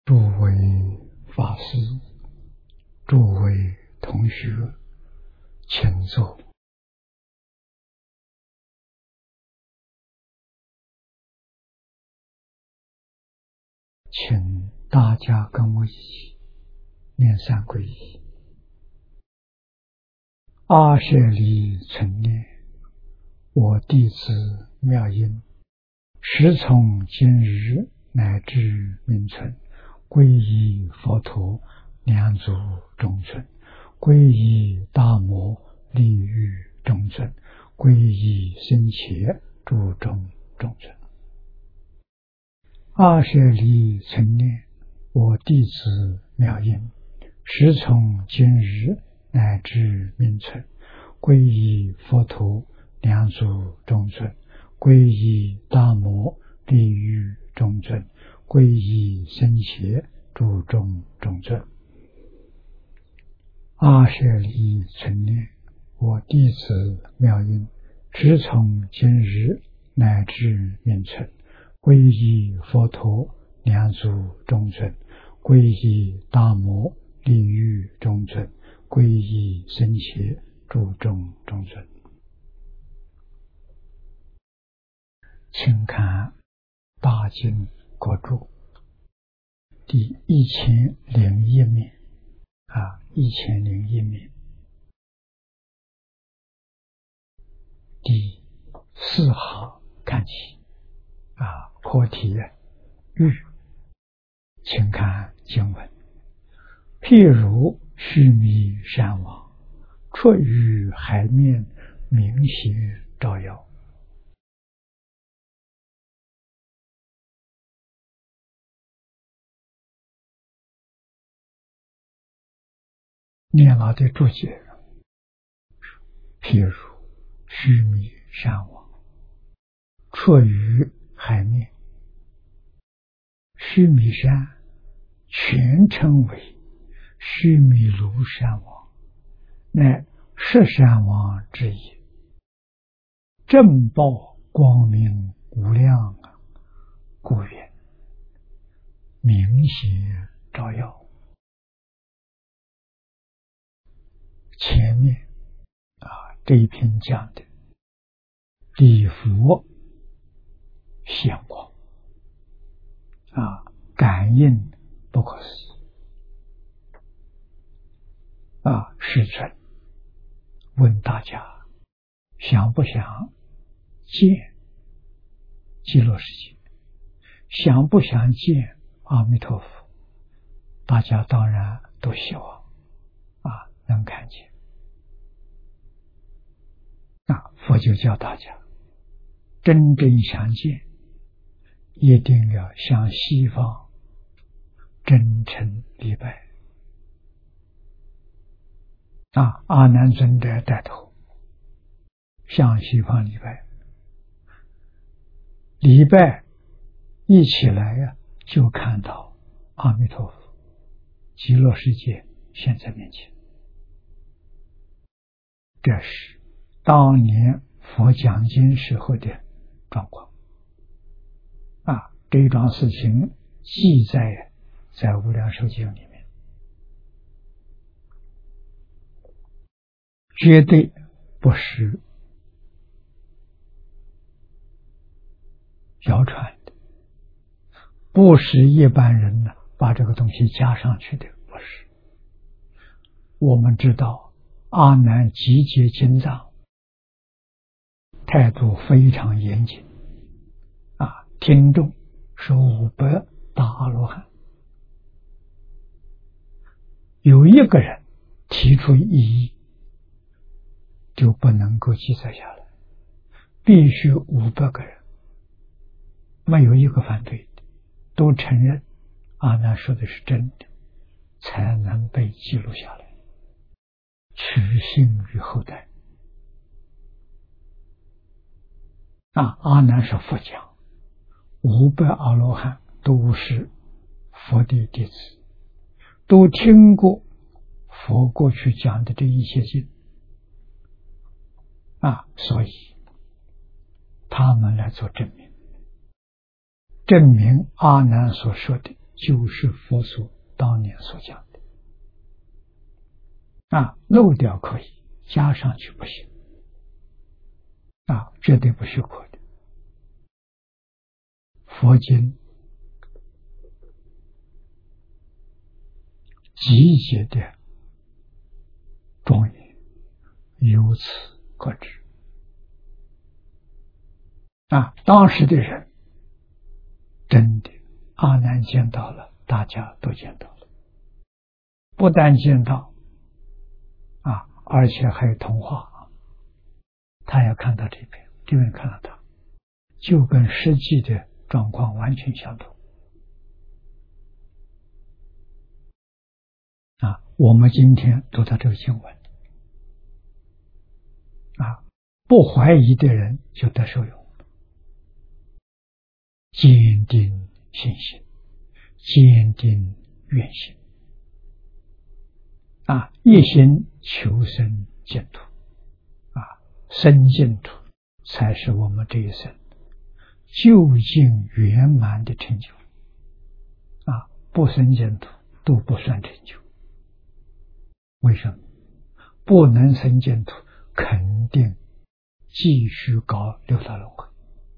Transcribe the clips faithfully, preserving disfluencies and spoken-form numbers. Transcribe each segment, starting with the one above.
诸位法师，诸位同学，请坐。请大家跟我一起念三皈依。阿舍利存念，我弟子妙音，时从今日乃至明存，皈依佛陀，两足中尊；皈依大摩，利欲中尊；皈依僧伽，诸众中尊。阿舍利存念，我弟子妙音，时从今日乃至明存，皈依佛陀，两足中尊；皈依大摩，利欲中尊；皈依僧伽，诸众中尊。阿舍利存念，我弟子妙音，时从今日乃至明存，皈依佛陀，两足中尊；皈依大摩，利欲中尊；皈依僧伽，诸众中尊。请看大经国注第一千零一面啊，一千零一面第四行看起啊，破题欲，请看经文：譬如须弥山王，出于海面，明显照耀。念老的注解：譬如须弥山王，出于海面。须弥山全称为须弥庐山王，乃十山王之一，正报光明无量，故曰明显照耀。前面啊这一篇讲的礼佛显光啊，感应不可思议啊！世尊问大家，想不想见极乐世界？想不想见阿弥陀佛？大家当然都希望啊能看见。那佛就教大家，真正想见，一定要向西方真诚礼拜啊！阿难尊者带头向西方礼拜，礼拜一起来呀、啊，就看到阿弥陀佛极乐世界现在面前。这是当年佛讲经时候的状况啊，这一桩事情记载在无量寿经里面，绝对不是谣传的，不是一般人呢把这个东西加上去的，不是。我们知道阿难集结经藏，态度非常严谨啊，听众是五百大阿罗汉，有一个人提出异议，就不能够记载下来，必须五百个人，没有一个反对的，都承认阿难说的是真的，才能被记录下来，取信于后代。啊，阿难是佛讲，五百阿罗汉都是佛的弟子，都听过佛过去讲的这一切经啊，所以他们来做证明，证明阿难所说的就是佛所当年所讲的啊，漏掉可以，加上去不行啊，绝对不许可的。佛经集结的庄严，由此可知啊，当时的人真的阿难见到了，大家都见到了，不但见到啊，而且还有同化，他要看到这边，这边看到他，就跟实际的状况完全相同啊。我们今天读到这个经文啊，不怀疑的人就得受用，坚定信心，坚定愿心啊，一心求生净土啊，生净土才是我们这一生究竟圆满的成就啊，不生净土都不算成就。为什么？不能生净土，肯定继续搞六道轮回。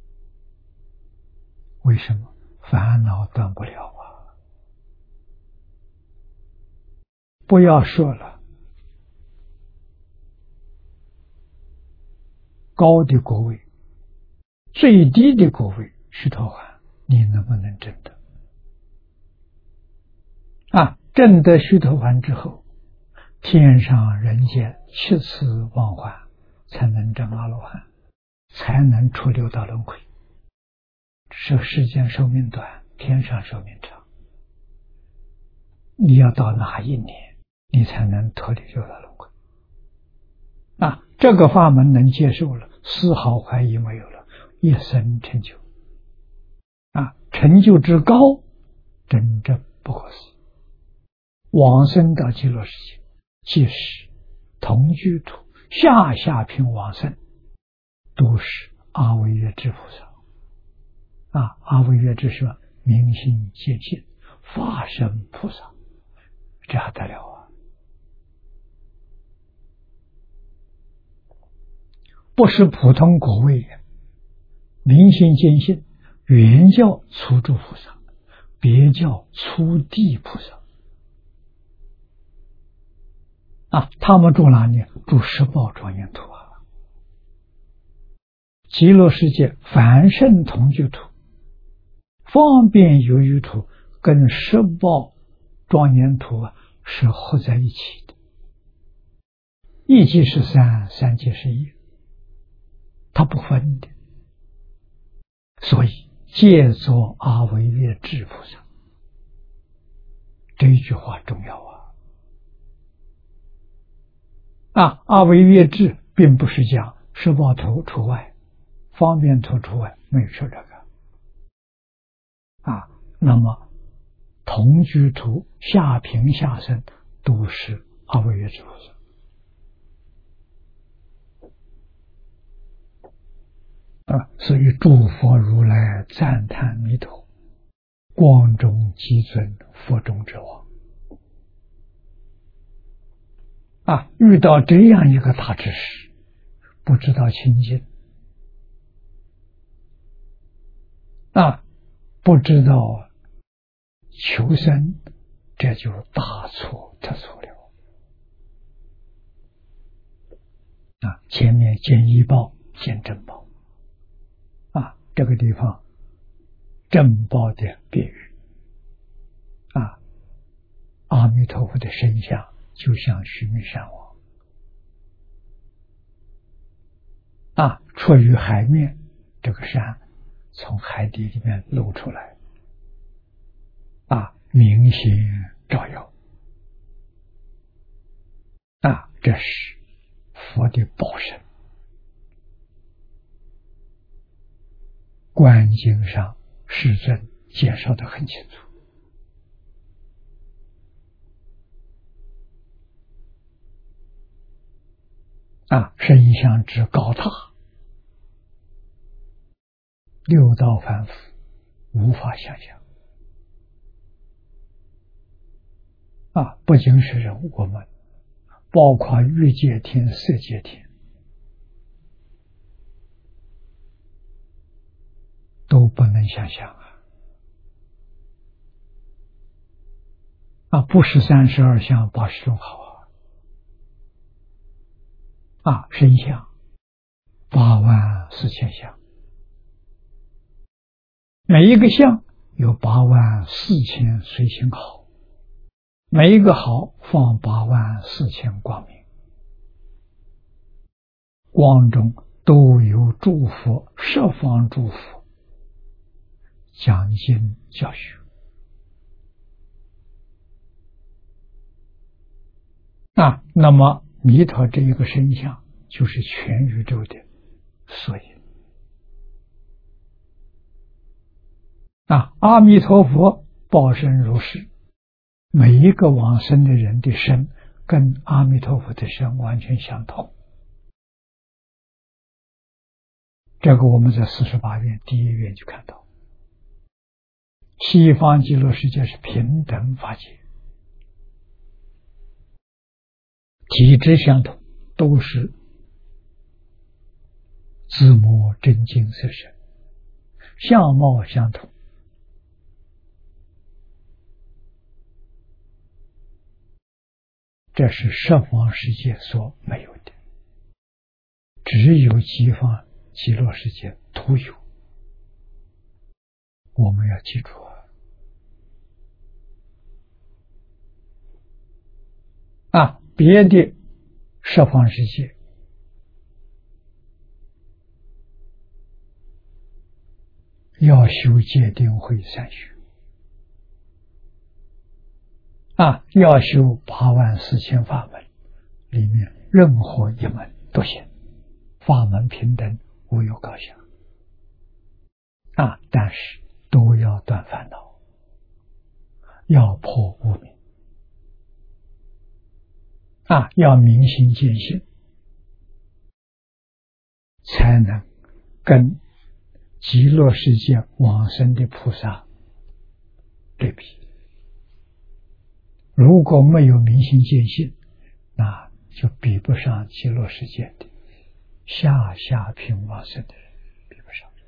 为什么？烦恼断不了啊！不要说了，高的果位，最低的果位须陀洹，你能不能证得？啊，证得须陀洹之后，天上人间七次往还，才能证阿罗汉，才能出六道轮回。是世间寿命短，天上寿命长。你要到哪一年，你才能脱离六道轮回？啊，这个法门能接受了，丝毫怀疑没有了，一生成就。啊，成就之高，真正不可思议。往生到极乐世界，即使同居土、下下品往生，都是阿惟越致菩萨。啊，阿惟越致是明心见性，法身菩萨，这还得了啊！不是普通果位，明心见性，原叫初住菩萨，别叫初地菩萨。啊，他们住哪里？住十宝庄严土啊！极乐世界凡圣同居土、方便有余土跟十宝庄严土啊是合在一起的，一即是三，三即是一，它不分的。所以借作阿惟越致菩萨，这一句话重要啊！啊，阿惟越致并不是讲十宝土除外，方便土除外，没有说这个啊。那么同居土、下品下生都是阿惟越致菩萨啊。所以诸佛如来赞叹弥陀，光中极尊，佛中之王啊。遇到这样一个大知识，不知道清净啊，不知道求生，这就大错特错了啊！前面见医报，见正报啊，这个地方正报的比喻啊，阿弥陀佛的身相就像须弥山王啊，出于海面，这个山从海底里面露出来啊，明显照耀啊，这是佛的报身。观经上世尊介绍的很清楚啊，身相之高大，六道凡夫无法想象啊，不仅是人，我们包括欲界天、色界天，都不能想象啊！啊，不是三十二相八十种好啊！啊，身相八万四千相，每一个相有八万四千随行好，每一个好放八万四千光明，光中都有诸佛十方诸佛讲经教学啊。那么弥陀这一个身相就是全宇宙的所以啊，阿弥陀佛报身如是，每一个往生的人的身跟阿弥陀佛的身完全相同。这个我们在四十八愿第一愿就看到，西方极乐世界是平等法界，体质相同，都是自摸真经色身，相貌相同。这是十方世界所没有的，只有西方极乐世界独有。我们要记住啊！啊，别的十方世界要修戒定慧三学啊，要修八万四千法门，里面任何一门都行，法门平等，无有高下啊！但是都要断烦恼，要破无明啊，要明心见性，才能跟极乐世界往生的菩萨对比。如果没有明心见性，那就比不上极乐世界的下下品往生的人，比不上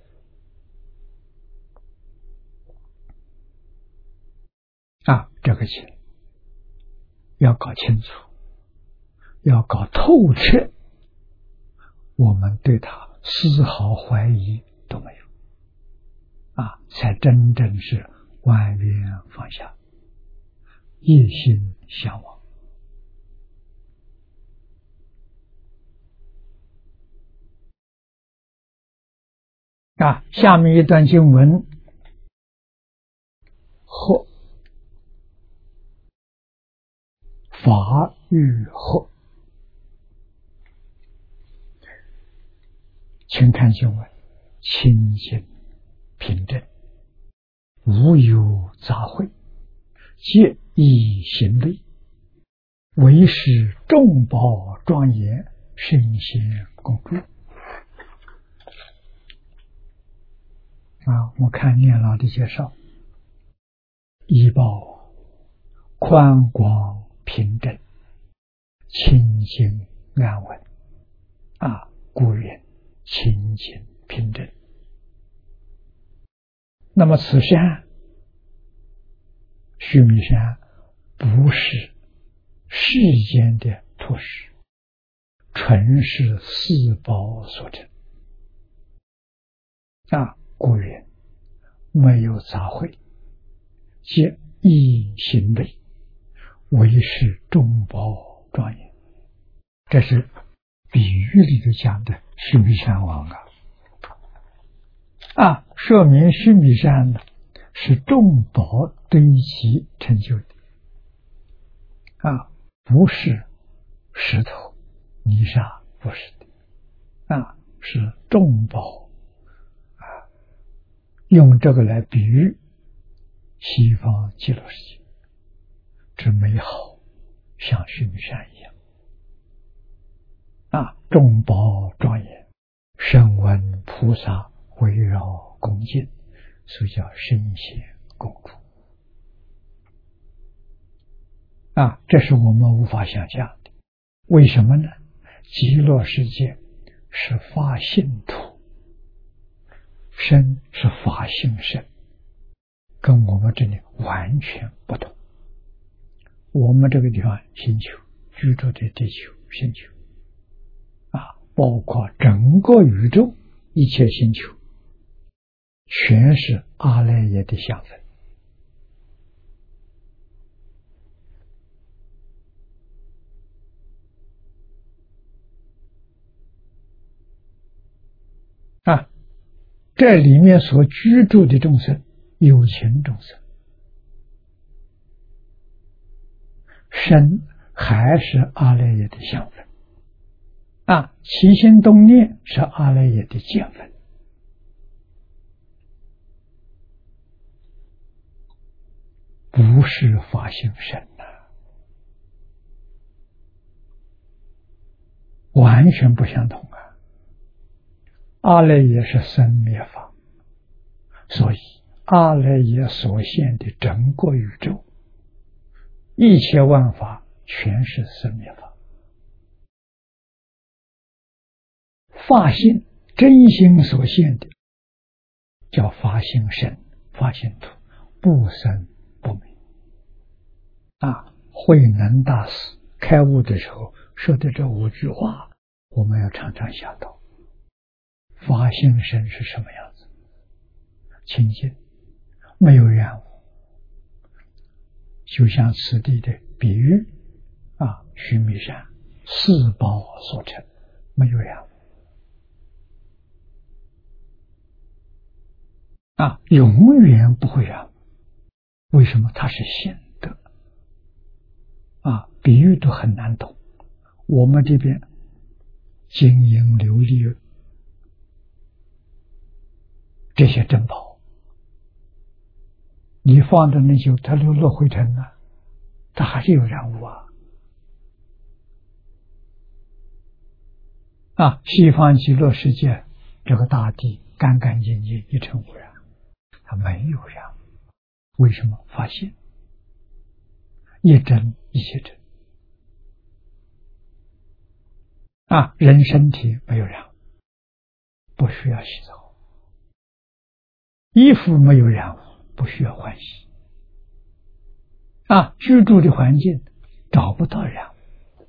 啊！这个情要搞清楚，要搞透彻，我们对他丝毫怀疑都没有啊，才真正是万缘放下，一心向往啊。下面一段经文，和法与和，请看经文：清净平正，无有杂秽，皆以行类，为是众宝庄严，圣贤共住啊！我看念老的介绍，依报宽广平正，清净安稳啊，故曰清净平正。那么此山须弥山不是世间的土石，纯是四宝所成啊，故曰没有杂秽，皆一行类，为是众宝庄严。这是比喻里头讲的须弥山王啊啊，说明须弥山呢是众宝堆积成就的啊，不是石头泥沙，不是的啊，是众宝啊，用这个来比喻西方极乐世界之美好，像须弥山一样啊，众宝庄严，声闻菩萨围绕恭敬，所以叫圣贤共住啊，这是我们无法想象的。为什么呢？极乐世界是法性土，身是法性身，跟我们这里完全不同。我们这个地方星球居住的地球星球啊，包括整个宇宙一切星球，全是阿赖耶的相分。啊，这里面所居住的众生，有情众生，身还是阿赖耶的相分啊，起心动念是阿赖耶的见分，不是法性身呐、啊，完全不相同啊。阿赖耶是生灭法，所以阿赖耶所现的整个宇宙，一切万法全是生灭法。法性真心所现的叫法性身、法性土，不生不灭啊。慧能大师开悟的时候说的这五句话，我们要常常想到法性身是什么样子，清净没有染污，就像此地的比喻啊，须弥山四宝所成，没有染污啊，永远不会染污。为什么？它是现德啊，比喻都很难懂。我们这边金银琉璃这些珍宝，你放的那些它都落灰尘了，它还是有染污啊。啊，西方极乐世界这个大地干干净净，一尘不染，它没有染污。为什么？发现一真一切真啊，人身体没有染污，不需要洗澡。衣服没有染污，不需要换洗啊，居住的环境找不到染污。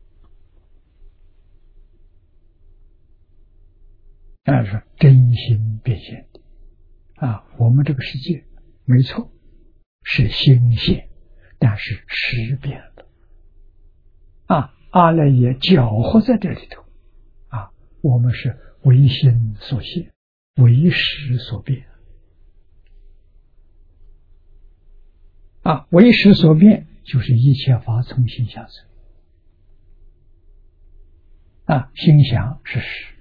那是真心变现的啊！我们这个世界没错是心现，但是识变了啊！阿赖耶搅和在这里头啊，我们是唯心所现，唯识所变啊！唯识所变就是一切法从心想生啊，心想是识，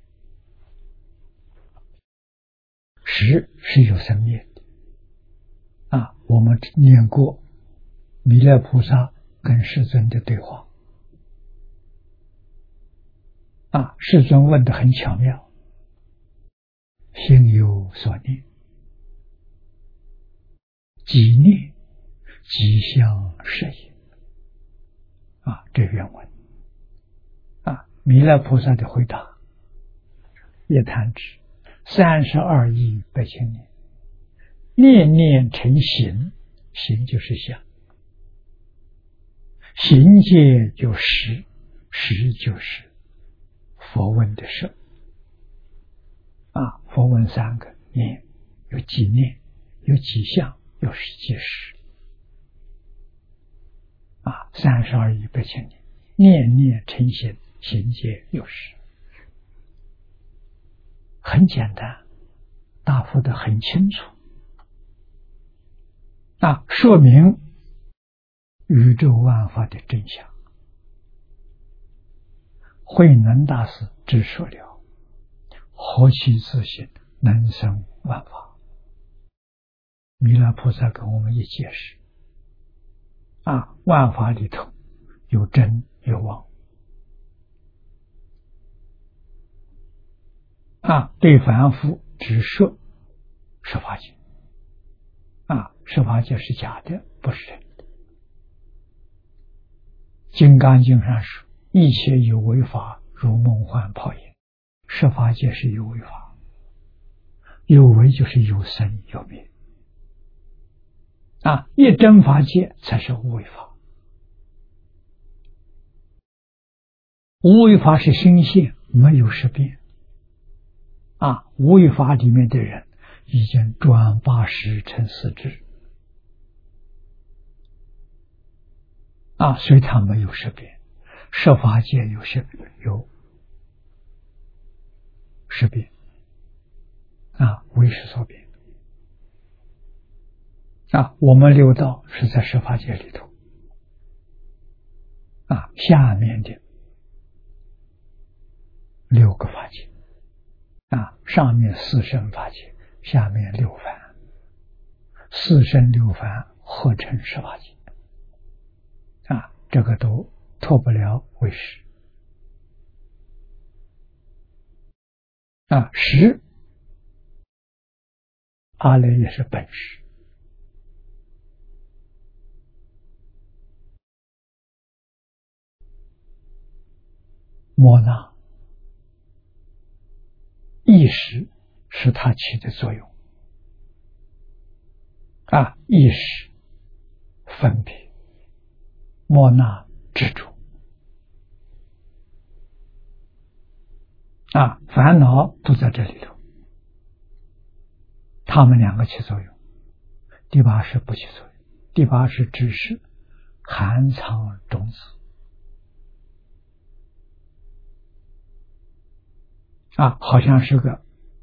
识是有生灭的啊。我们念过弥勒菩萨跟世尊的对话啊，世尊问得很巧妙，心有所念，即念即相是也啊，这原文啊，弥勒菩萨的回答：一弹指三十二亿八千年，念念成形，形就是相，形界就识，识就是佛问的事啊。佛问三个念，有几念，有几相，有几识啊。三十二亿八千年，念念成形，形界有识，很简单，答复得很清楚啊，说明宇宙万法的真相。慧能大师只说了何其自信，能生万法。弥勒菩萨跟我们一解释啊，万法里头有真有妄啊，对凡夫只说十法界啊，十法界是假的，不是真的金刚经》上说：“一切有为法，如梦幻泡影。”十法界是有为法，有为就是有生有灭啊，一真法界才是无为法。无为法是心性，没有识别啊。无为法里面的人已经转八十成四智啊，所以他没有识别。十法界有识有识别啊，为识所变啊。我们六道是在十法界里头啊，下面的六个法界啊，上面四生法界，下面六凡，四生六凡合成十法界啊，这个都脱不了为识啊。识阿赖也是本识，摩那意识是它起的作用啊，意识分别，摩那执着啊，烦恼都在这里头，他们两个起作用。第八识不起作用，第八识只是含藏种子啊，好像是个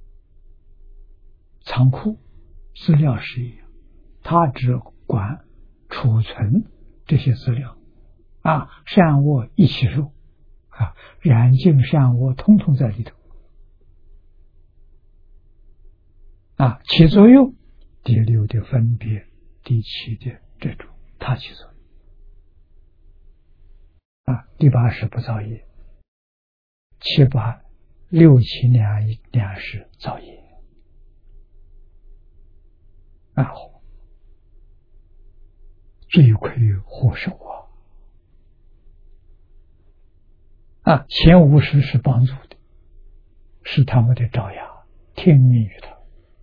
仓库资料室一样，它只管储存这些资料啊，善恶一起入啊，染净善恶通通在里头啊，起作用。第六的分别，第七的这种，它起作用啊。第八识不造业，七八六七两两识造业啊，罪魁祸首啊！啊，前五识是帮助的，是他们的爪牙，听命于他，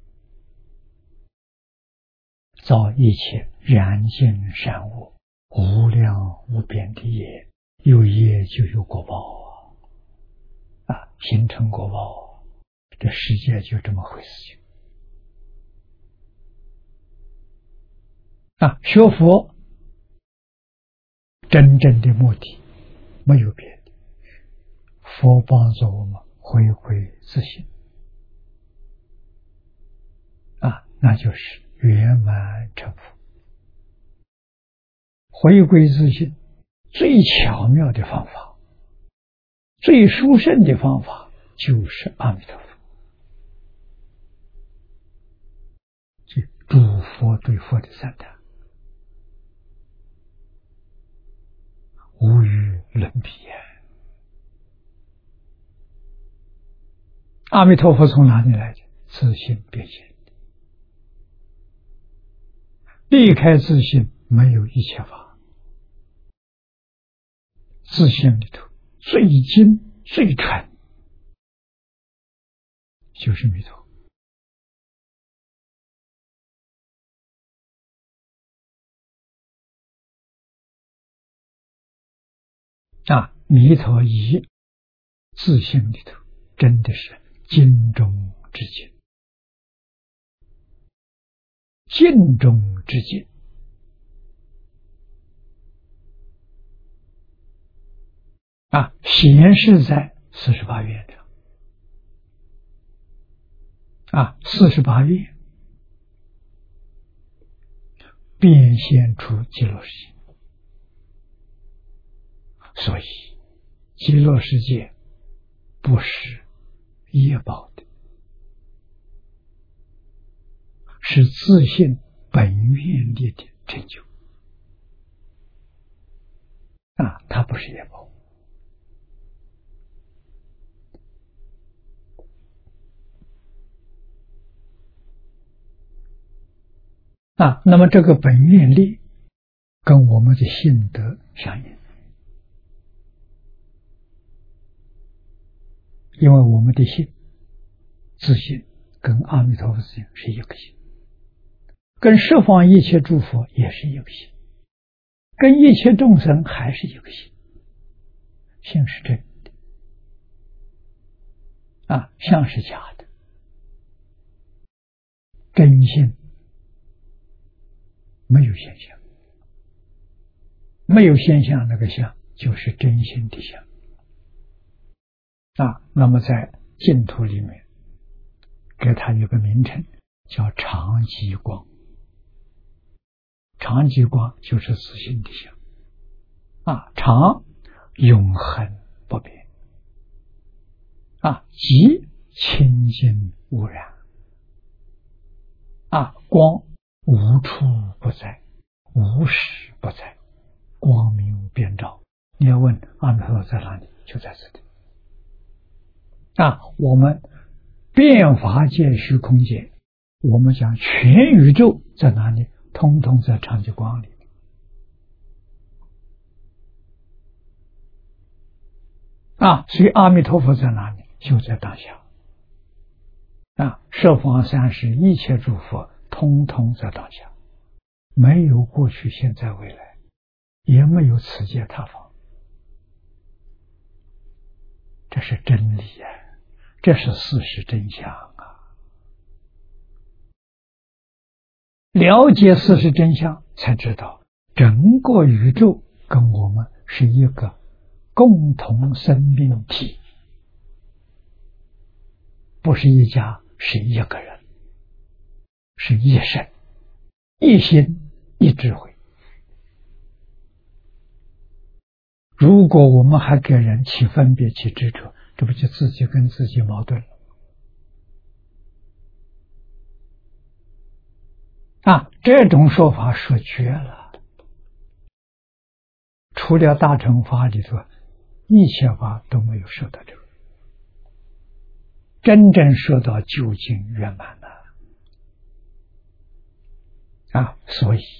造一切染净善恶，无量无边的业，有业就有果报啊！啊，形成果报，这世界就这么回事情啊！学佛真正的目的没有别的，佛帮助我们回归自性啊，那就是圆满成佛。回归自性最巧妙的方法，最殊胜的方法就是阿弥陀佛。这诸佛对佛的赞叹无与伦比也。阿弥陀佛从哪里来的？自性变现，离开自性没有一切法。自性里头最精最纯就是弥陀。啊，弥陀一自性里头真的是精中之精，尽中之尽啊，显示在四十八愿上啊，四十八愿变现出极乐世界，所以极乐世界不是业报的，是自性本愿力的成就啊，它不是业报。啊，那么这个本愿力跟我们的性德相应因为我们的心自信跟阿弥陀佛自信是一个心，跟十方一切诸佛也是一个心，跟一切众生还是一个心。心是真的啊，相是假的。真心没有现象，没有现象，那个相就是真心的相啊。那么在净土里面给它有个名称叫常寂光，常寂光就是自性的相啊。常永恒不变啊，寂清净无染啊，光无处不在，无时不在，光明遍照。你要问阿弥陀佛在哪里，就在这里啊。我们变法界虚空界，我们讲全宇宙在哪里，通通在常寂光里啊。所以阿弥陀佛在哪里，就在当下啊。十方三世一切诸佛通通在当下，没有过去现在未来，也没有此界他方。这是真理啊，这是事实真相啊。了解事实真相，才知道整个宇宙跟我们是一个共同生命体，不是一家，是一个人，是一生一心一智慧。如果我们还给人起分别起执着，这不就自己跟自己矛盾了啊？这种说法说绝了，除了大乘法里头，一切法都没有说到这个，真正说到究竟圆满了啊。所以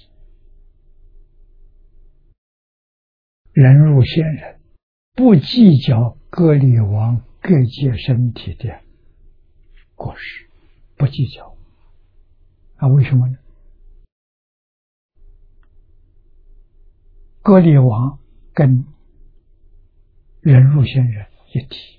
人入仙人不计较各力王各界身体的过失，不计较啊。为什么呢？各力王跟人入仙人一体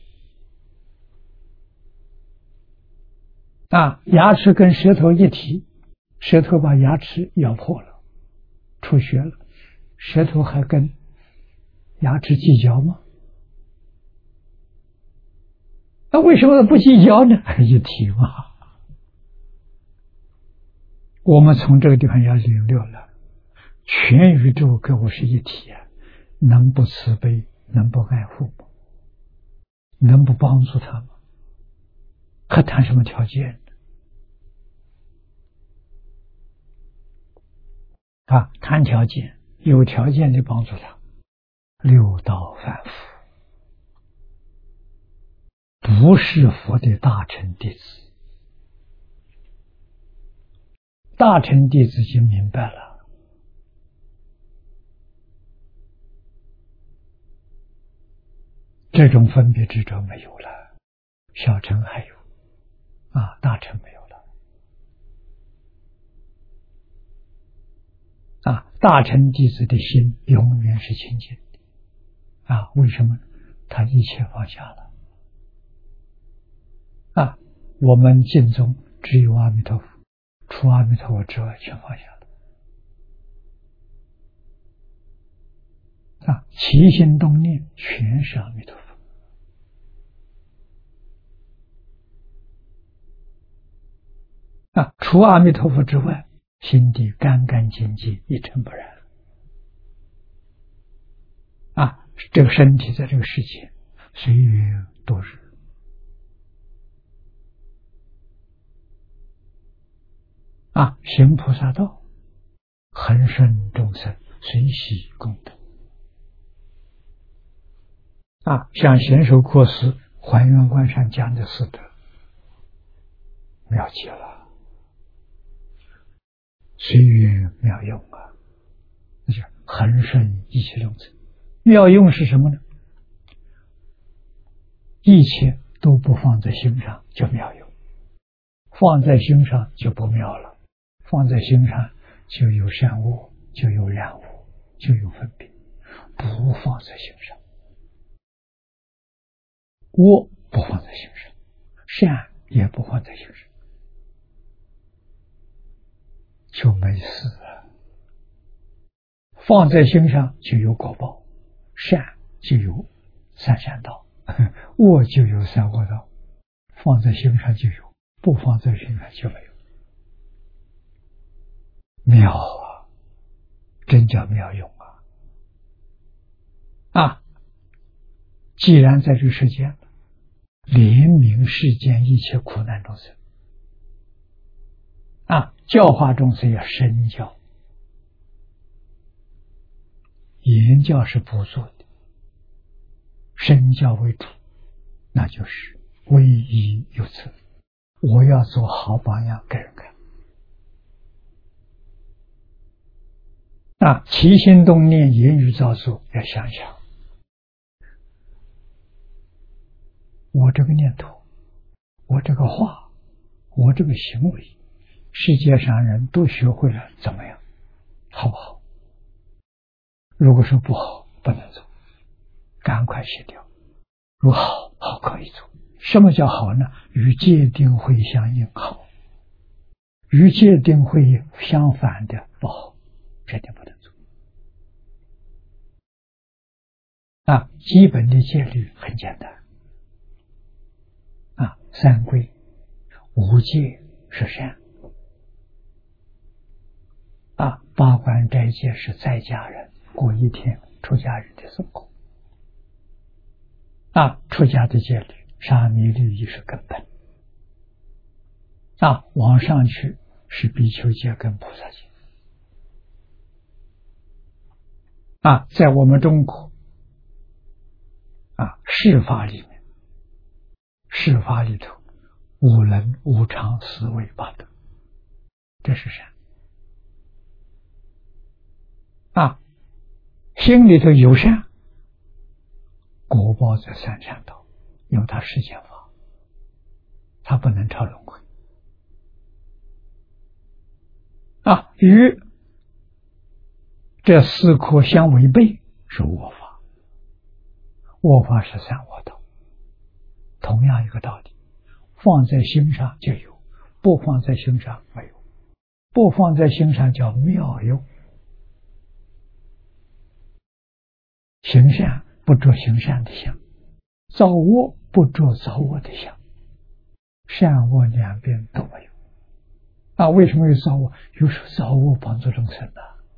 啊，牙齿跟舌头一体，舌头把牙齿咬破了，出血了，舌头还跟牙齿计较吗？那为什么不计较呢？一体嘛。我们从这个地方要领略了，全宇宙跟我是一体啊，能不慈悲，能不爱护吗？能不帮助他吗？还谈什么条件啊？谈条件，有条件的帮助他，六道凡夫不是佛的大乘弟子，大乘弟子就明白了，这种分别执着没有了，小乘还有啊，大乘没有了啊。大乘弟子的心永远是清净的啊。为什么？他一切放下了啊。我们净宗只有阿弥陀佛，除阿弥陀佛之外全放下了啊。起心动念全是阿弥陀佛啊。除阿弥陀佛之外，心地干干净净，一尘不染啊。这个身体在这个世界随缘度日啊，行菩萨道，恒顺众生，随喜功德啊。像贤首阔师还原观上讲的四德，妙极了，随缘妙用啊，那就恒顺一切众生。妙用是什么呢？一切都不放在心上就妙有，放在心上就不妙了。放在心上就有善恶，就有染污，就有分别。不放在心上，恶不放在心上，善也不放在心上，就没事了。放在心上就有果报，善就有三善道，恶就有三恶道。放在心上就有，不放在心上就没有。妙啊，真叫妙用啊！啊，既然在这个世间，怜悯世间一切苦难众生，啊，教化众生要身教，言教是不做的，身教为主，那就是威仪有责。我要做好榜样给人看。啊，起心动念、言语造作，要想想，我这个念头，我这个话，我这个行为，世界上人都学会了怎么样，好不好？如果说不好，不能做，赶快写掉。如果好，好可以做。什么叫好呢？与戒定慧相应好，与戒定慧相反的不好，决定不能做。啊，基本的戒律很简单。啊，三规，五戒是善。啊，八关斋戒是在家人过一天出家人的生活。啊，出家的戒律，沙弥律仪是根本。啊，往上去是比丘戒跟菩萨戒。啊，在我们中国，啊，释法里面，释法里头，五能、无常、思维、八德，这是善。啊，心里头有善，果报在三善道，因为它世间法，它不能超轮回。啊，与这四颗相违背是恶法，恶法是三恶道，同样一个道理，放在心上就有，不放在心上没有，不放在心上叫妙用。行善不着行善的相，造恶不着造恶的相，善恶两边都没有。啊，为什么有造恶？有时候造恶帮助众生的。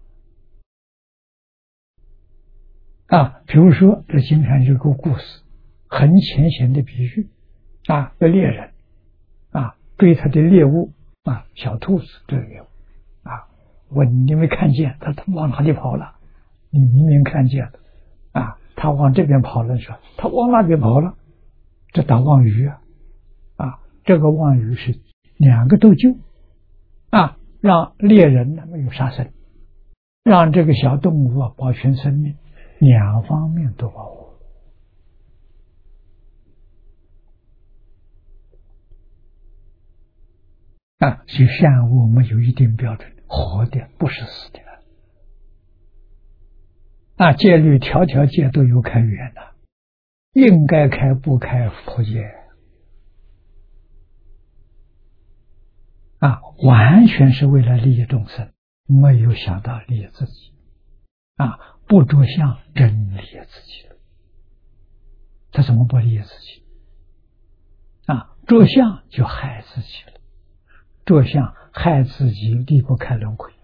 啊，比如说这经常有个故事，很浅显的比喻。啊，有猎人啊对他的猎物啊小兔子这个猎物啊，问你没看见他他往哪里跑了？你明明看见了啊，他往这边跑了，说他往那边跑了，这打望鱼啊啊，这个望鱼是两个都救啊，让猎人呢没有杀生，让这个小动物啊保全生命，两方面都保护。啊，所以善恶没有一定标准，活的不是死的。啊，戒律条条戒都有开源的，应该开不开破戒。啊，完全是为了利益众生，没有想到利益自己。啊，不着相真利益自己了。他怎么不利益自己？啊，着相就害自己了。着相害自己，离不开轮回。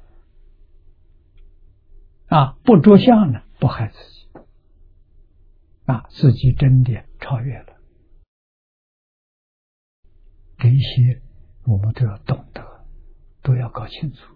啊，不着相呢，不害自己。啊，自己真的超越了。这一些我们都要懂得，都要搞清楚。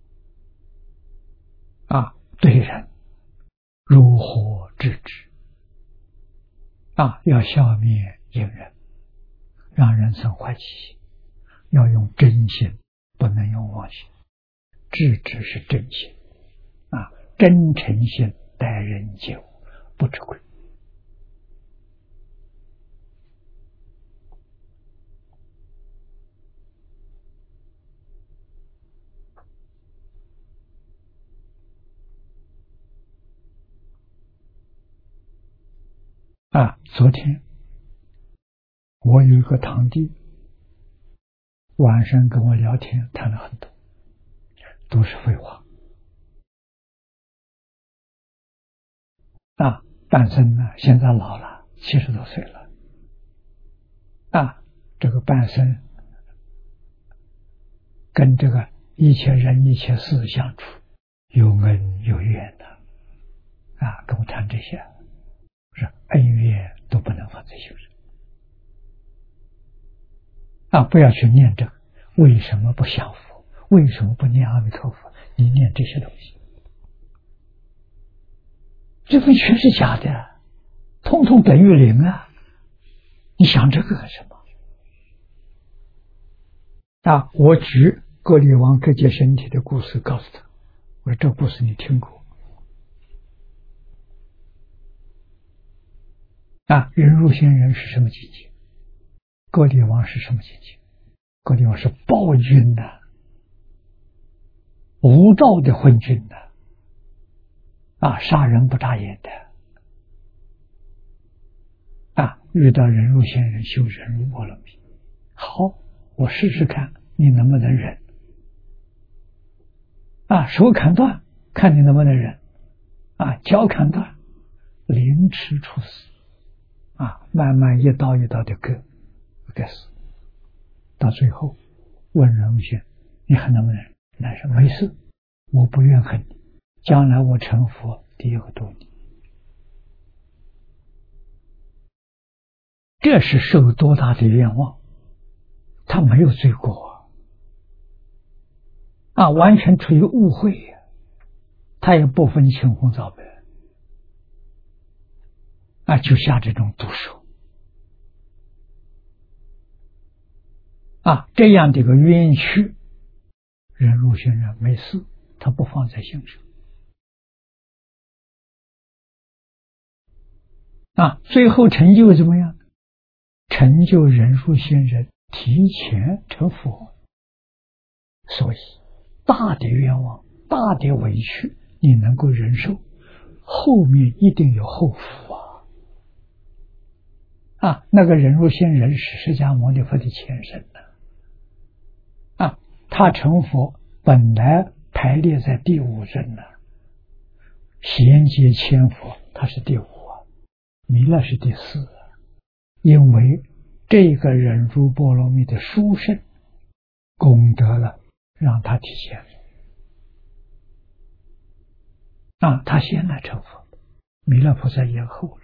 啊，对人如何制止？啊，要消灭淫人，让人生坏气心。要用真心，不能用妄心。制止是真心，啊，真诚心待人接物，不吃亏。 啊，昨天我有一个堂弟，晚上跟我聊天，谈了很多，都是废话。啊，半生呢，现在老了，七十多岁了。啊，这个半生跟这个一切人一切事相处，有恩有怨的。啊，跟我谈这些，是恩怨都不能放在心上。啊，不要去念这个，为什么不降伏？为什么不念阿弥陀佛？你念这些东西，这份全是假的，通通等于零啊！你想这个干什么？啊，我举割裂王割截身体的故事告诉他，我说这故事你听过。啊，人入仙人是什么境界？割裂王是什么境界？割裂王是暴君呐，无道的昏君呐，啊，杀人不眨眼的。啊，遇到人入仙人，修人入波罗蜜。好，我试试看你能不能忍。啊，手砍断，看你能不能忍。啊，脚砍断，凌迟处死。啊，慢慢一刀一刀的割，割死。到最后问人无仙，你还能不能忍？男生没事，我不怨恨你，将来我成佛，第一个度你。这是受多大的愿望？他没有罪过啊，完全出于误会，他也不分青红皂白啊，就下这种毒手啊，这样的一个冤屈，人入仙人没事，他不放在心上啊，最后成就怎么样？成就人入仙人提前成佛。所以大的愿望，大的委屈你能够忍受，后面一定有后福啊！啊，那个人入仙人是释迦牟尼佛的前身呢。啊，他成佛本来排列在第五尊呢，衔接千佛，他是第五啊，弥勒是第四啊。因为这个忍辱波罗蜜的殊胜功德了，让他体现啊，他先来成佛，弥勒菩萨延后了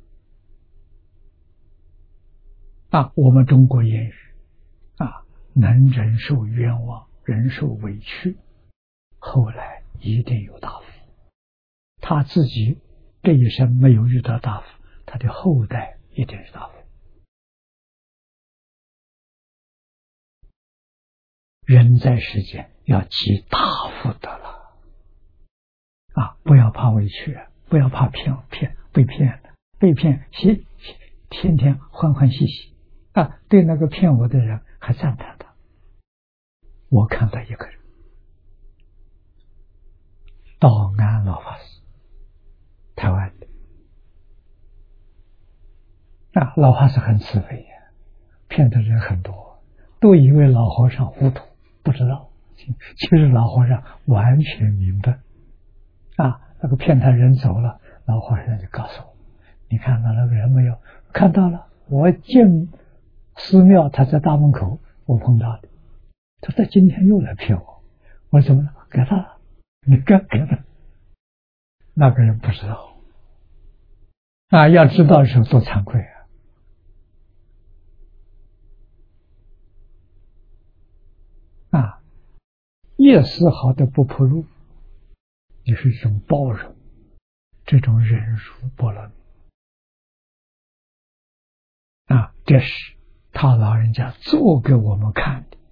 啊。我们中国言语啊，能忍受冤枉，忍受委屈，后来一定有大福。他自己这一生没有遇到大福，他的后代一定是大福。人在世间要积大福德了啊！不要怕委屈，不要怕骗骗被骗的，被骗喜天天欢欢喜喜啊！对那个骗我的人还赞叹他。我看到一个人，道安老法师，台湾的啊，老法师很慈悲，骗的人很多，都以为老和尚糊涂。不知道，其实老和尚完全明白啊！那个骗他人走了，老和尚就告诉我：“你看到那个人没有？看到了，我进寺庙，他在大门口，我碰到的。他说他今天又来骗我，我说怎么了？给他了，你该给他。”那个人不知道啊，要知道的时候多惭愧啊！啊，一丝毫的不铺路，也是一种包容，这种忍辱波罗蜜啊，这是他老人家做给我们看的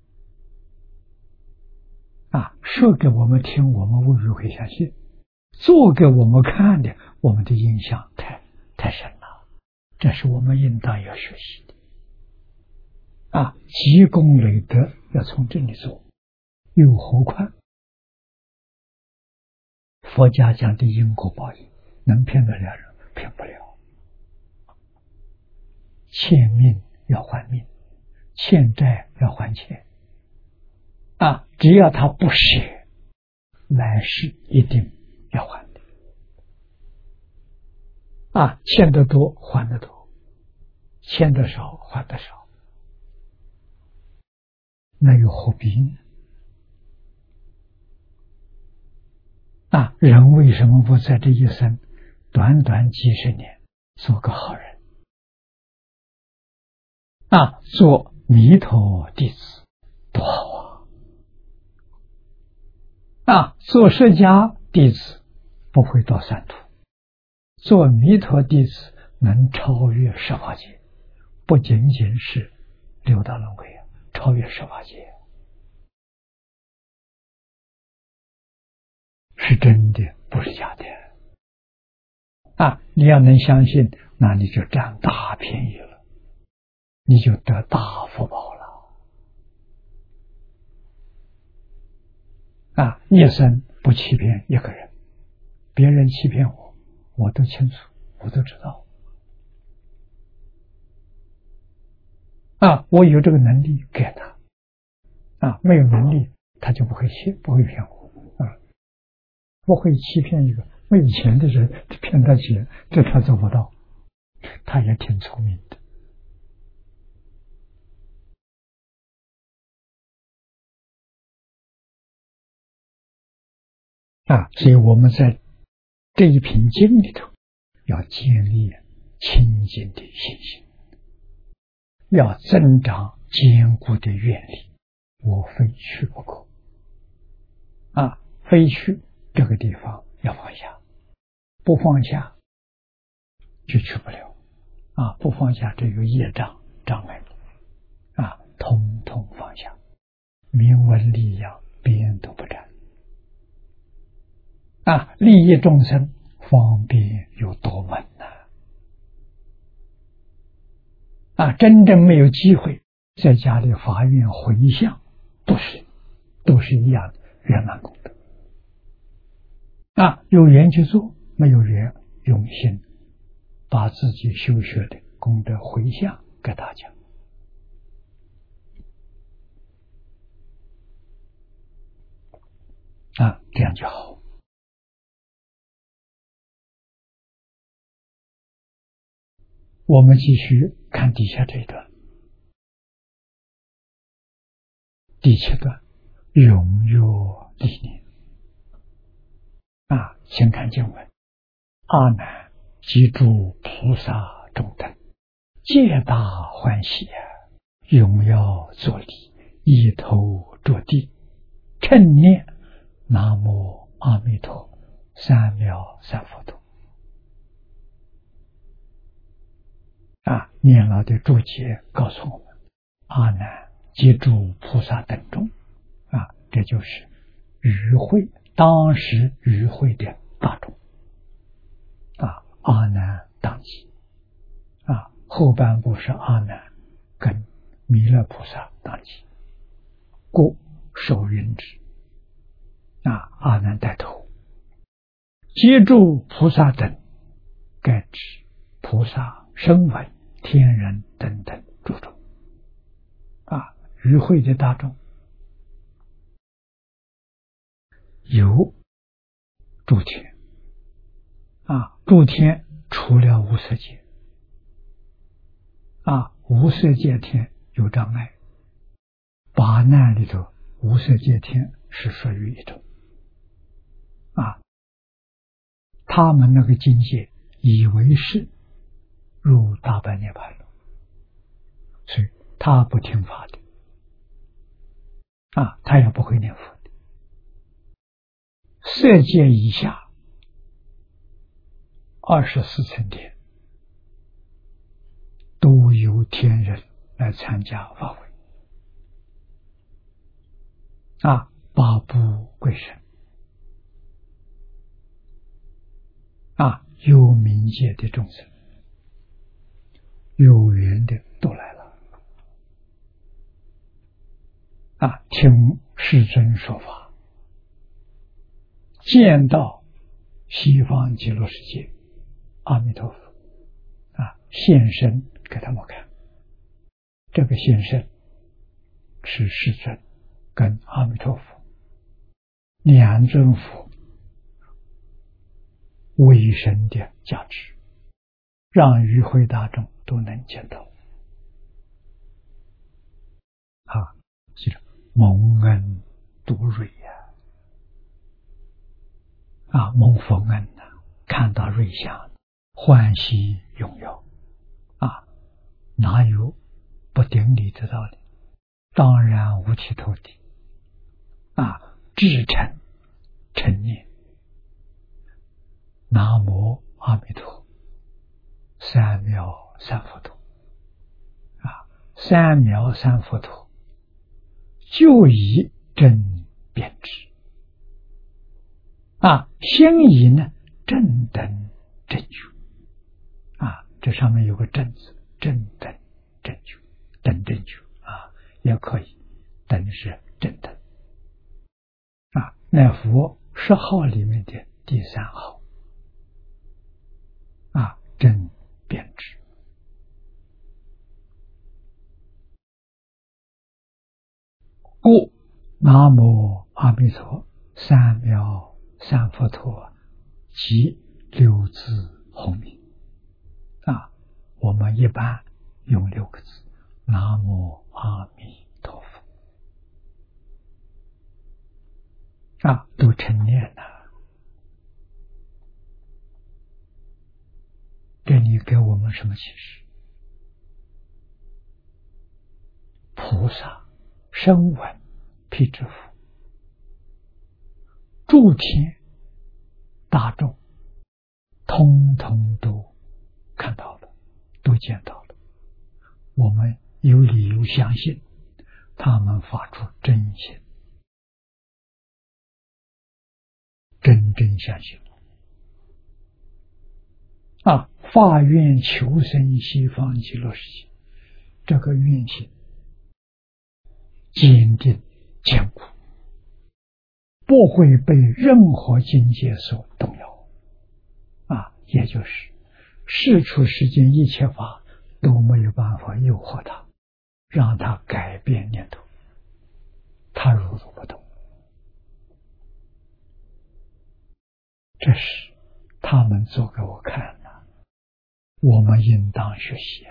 啊，说给我们听，我们未必会相信；做给我们看的，我们的印象太太深了。这是我们应当要学习的啊，积功累德要从这里做。又何况佛家讲的因果报应，能骗得了人？骗不了欠命要还命，欠债要还钱啊！只要他不舍，来世一定要还的啊！欠得多还得多，欠得少还得少，那又何必呢？啊！人为什么不在这一生短短几十年做个好人啊？做弥陀弟子多好啊！啊，做释迦弟子不会到三途，做弥陀弟子能超越十法界，不仅仅是六道轮回，超越十法界，是真的，不是假的啊！你要能相信，那你就占大便宜了，你就得大福报了啊！一生不欺骗一个人，别人欺骗我，我都清楚，我都知道啊！我有这个能力给他啊，没有能力他就不会欺，不会骗我啊，不会欺骗一个没有钱的人，骗他钱，这他做不到，他也挺聪明的啊！所以我们在这一品经里头要建立清净的信心，要增长坚固的愿力，我非去不可啊！非去这个地方要放下，不放下就去不了啊！不放下这有业障障碍啊，统统放下，名闻利养边都不沾啊！利益众生方便有多门呐啊！真正没有机会在家里发愿回向，不是，都是一样的圆满功德啊！有缘去做，没有缘用心把自己修学的功德回向给大家啊，这样就好。我们继续看底下这一段，第七段，踊跃历年啊，先看经文：阿难及诸菩萨众等，皆大欢喜，踊跃作礼，一头着地，称念南无阿弥陀三藐三佛陀。啊，念老的注解告诉我们，阿难及诸菩萨等中啊，这就是与会当时与会的大众啊，阿难当即啊，后半部是阿难跟弥勒菩萨当即，故受云之啊，阿难带头，接住菩萨等，盖指菩萨、声闻、天人等等诸众啊，与会的大众有诸天啊，诸天除了无色界啊，无色界天有障碍，八难里头无色界天是属于一种啊，他们那个境界以为是入大般涅槃了，所以他不听法的啊，他也不会念佛的。色界以下二十四层天都由天人来参加法会啊，八部贵神啊，有冥界的众生，有缘的都来了啊，听世尊说法，见到西方极乐世界阿弥陀佛啊，现身给他们看这个先生是世尊跟阿弥陀佛两尊佛为神的价值，让与会大众都能见到。啊，记住蒙恩度瑞呀！啊，蒙佛恩呐、啊，看到瑞相，欢喜荣耀啊，哪有不顶礼的道理？当然五体投地啊，至诚诚念，南无阿弥陀，三藐三佛陀啊，三藐三佛陀，就以正辩知啊，心以呢正等正觉啊，这上面有个正字，正等正觉，等正觉啊，也可以，等是正等啊，那佛十号里面的第三号啊，正辩知。故南无阿弥陀三藐三佛陀及六字洪名啊，我们一般用六个字，南无阿弥陀佛啊，都成念了。这里给我们什么启示？菩萨声闻辟支佛，诸天大众通通都看到了，都见到了，我们有理由相信他们发出真心，真正相信啊！发愿求生西方极乐世界，这个愿心坚定坚固，不会被任何境界所动摇啊！也就是世出世间一切法都没有办法诱惑他，让他改变念头，他如如不动。这是他们做给我看的，我们应当学习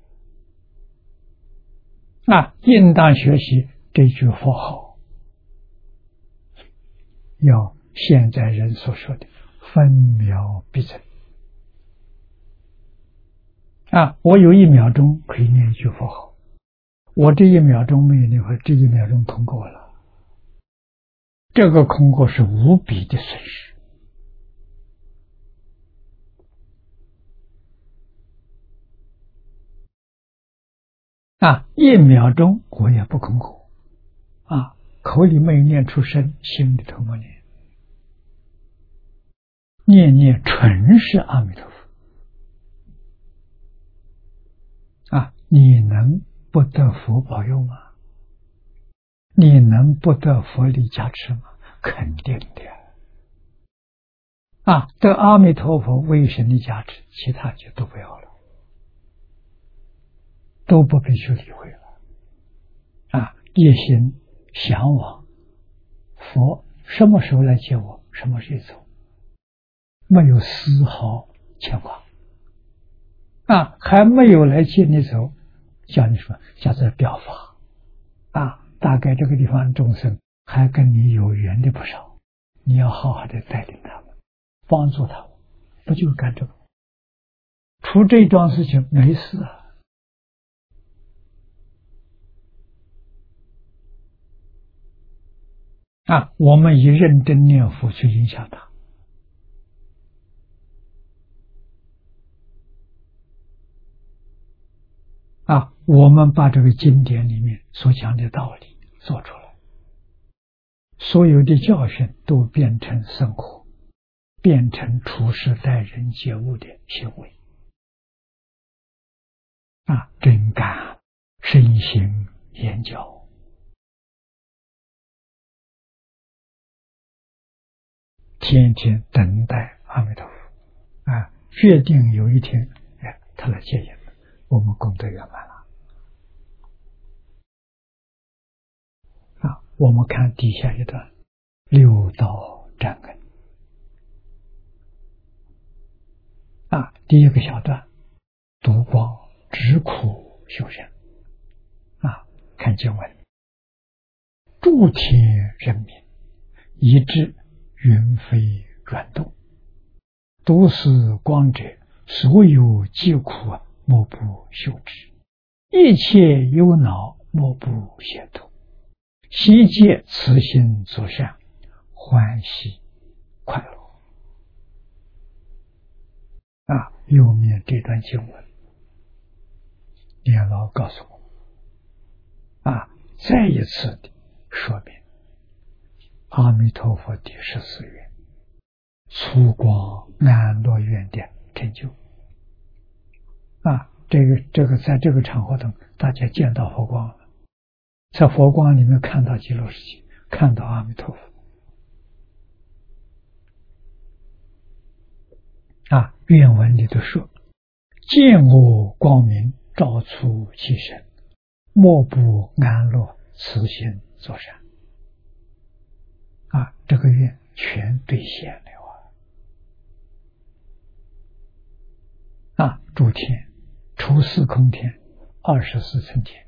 啊！啊，应当学习这句佛号，要现在人所说的分秒必争啊！我有一秒钟可以念一句佛号，我这一秒钟没有念佛，这一秒钟空过了，这个空过是无比的损失啊！一秒钟我也不空过啊，口里没念出声，心里头没念，念念纯是阿弥陀佛啊！你能不得佛保佑吗？你能不得佛力加持吗？肯定的啊！得阿弥陀佛威神的加持，其他就都不要了，都不必去理会了啊！一心向往佛什么时候来接我，什么时候走，没有丝毫牵挂啊！还没有来接你走，叫你说叫做表法啊！大概这个地方众生还跟你有缘的不少，你要好好的带领他们，帮助他们，不就是干这个？出这桩事情没事啊！啊，我们以认真念佛去影响他啊，我们把这个经典里面所讲的道理做出来，所有的教训都变成生活，变成处事待人接物的行为啊，真干身心研教，天天等待阿弥陀佛啊，决定有一天，哎，他来接引了，我们功德圆满了我们看底下一段六道障根啊，第一个小段读光直苦修善啊，看经文，诸天人民一致云飞软动，读是光者，所有疾苦莫不修之，一切忧恼莫不解脱，悉皆慈心作善，欢喜快乐啊！右面这段经文，莲老告诉我啊，再一次的说明阿弥陀佛第十四愿粗光安乐愿的成就啊！这个这个在这个场合中，大家见到佛光了，在佛光里面看到极乐世界，看到阿弥陀佛啊！愿文里头说，见我光明照出其身，莫不安乐慈心作善啊！这个愿全兑现了啊！啊，诸天除四空天，二十四层天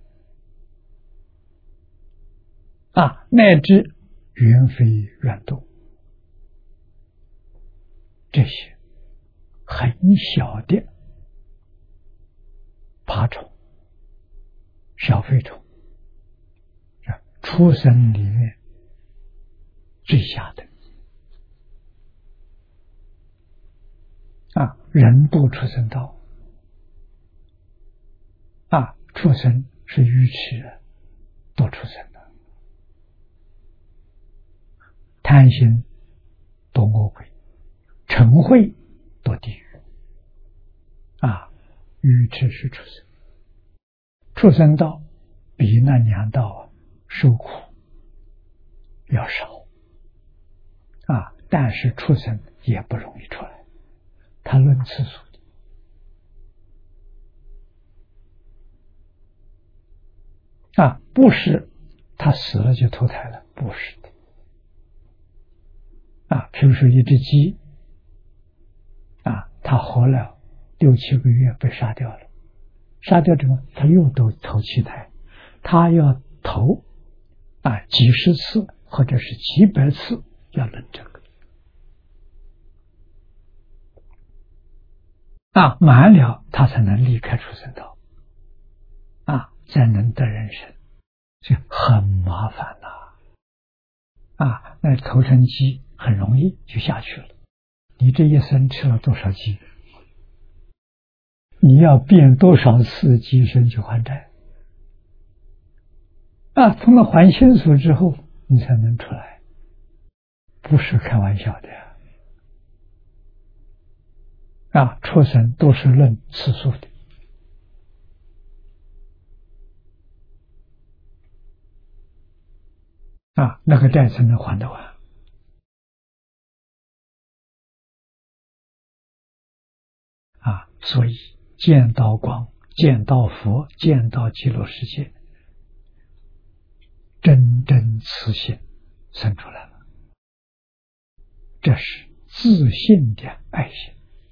啊，乃至云飞远动，这些很小的爬虫、小飞虫，畜生里面最下的啊，人度畜生道啊，畜生是愚痴人度畜生的，贪心堕魔鬼，嗔恚堕地狱啊，愚痴是畜生，畜生道比那两道啊受苦要少啊，但是畜生也不容易出来，他论次数的啊，不是他死了就投胎了，不是的啊。譬如说一只鸡啊，它活了六七个月被杀掉了，杀掉之后它又都投七胎，它要投啊几十次或者是几百次，要论这个啊，满了他才能离开畜生道啊，才能得人生，这很麻烦呐 啊, 啊那投成鸡很容易就下去了，你这一生吃了多少鸡，你要变多少次鸡身去还债啊，从了还清楚之后你才能出来，不是开玩笑的呀啊，畜生都是论次数的啊，那个债才能还得完啊，所以见到光，见到佛，见到极乐世界，真正慈心生出来了，这是自信的爱心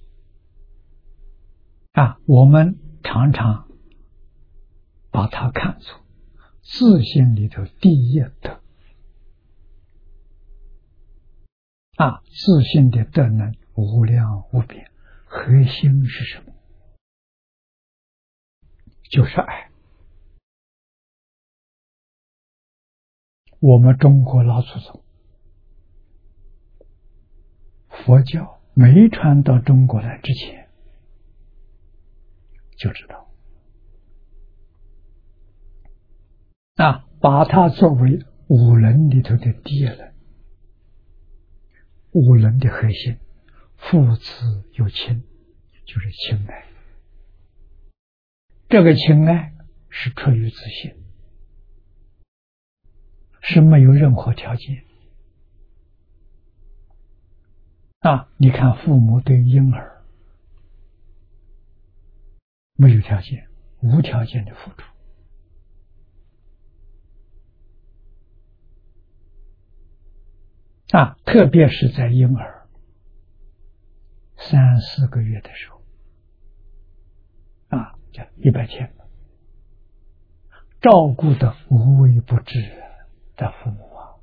啊，我们常常把它看作自信里头第一德啊，自信的德能无量无边，核心是什么？就是爱。我们中国老祖宗佛教没传到中国来之前就知道啊，把它作为五伦里头的第一伦，五伦的核心，父子有亲，就是亲爱。这个亲爱是出于自信，是没有任何条件啊！你看父母对婴儿没有条件，无条件的付出啊，特别是在婴儿三四个月的时候，啊，叫一百天，照顾的无微不至的父母啊，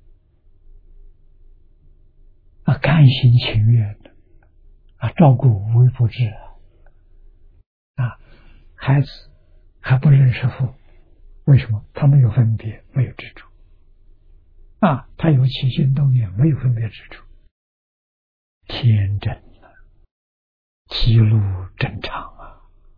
啊，甘心情愿的啊，照顾无微不至啊，啊，孩子还不认识父母，为什么？他没有分别，没有执着啊，他有起心动念，没有分别执着，天真啊，其路正常啊，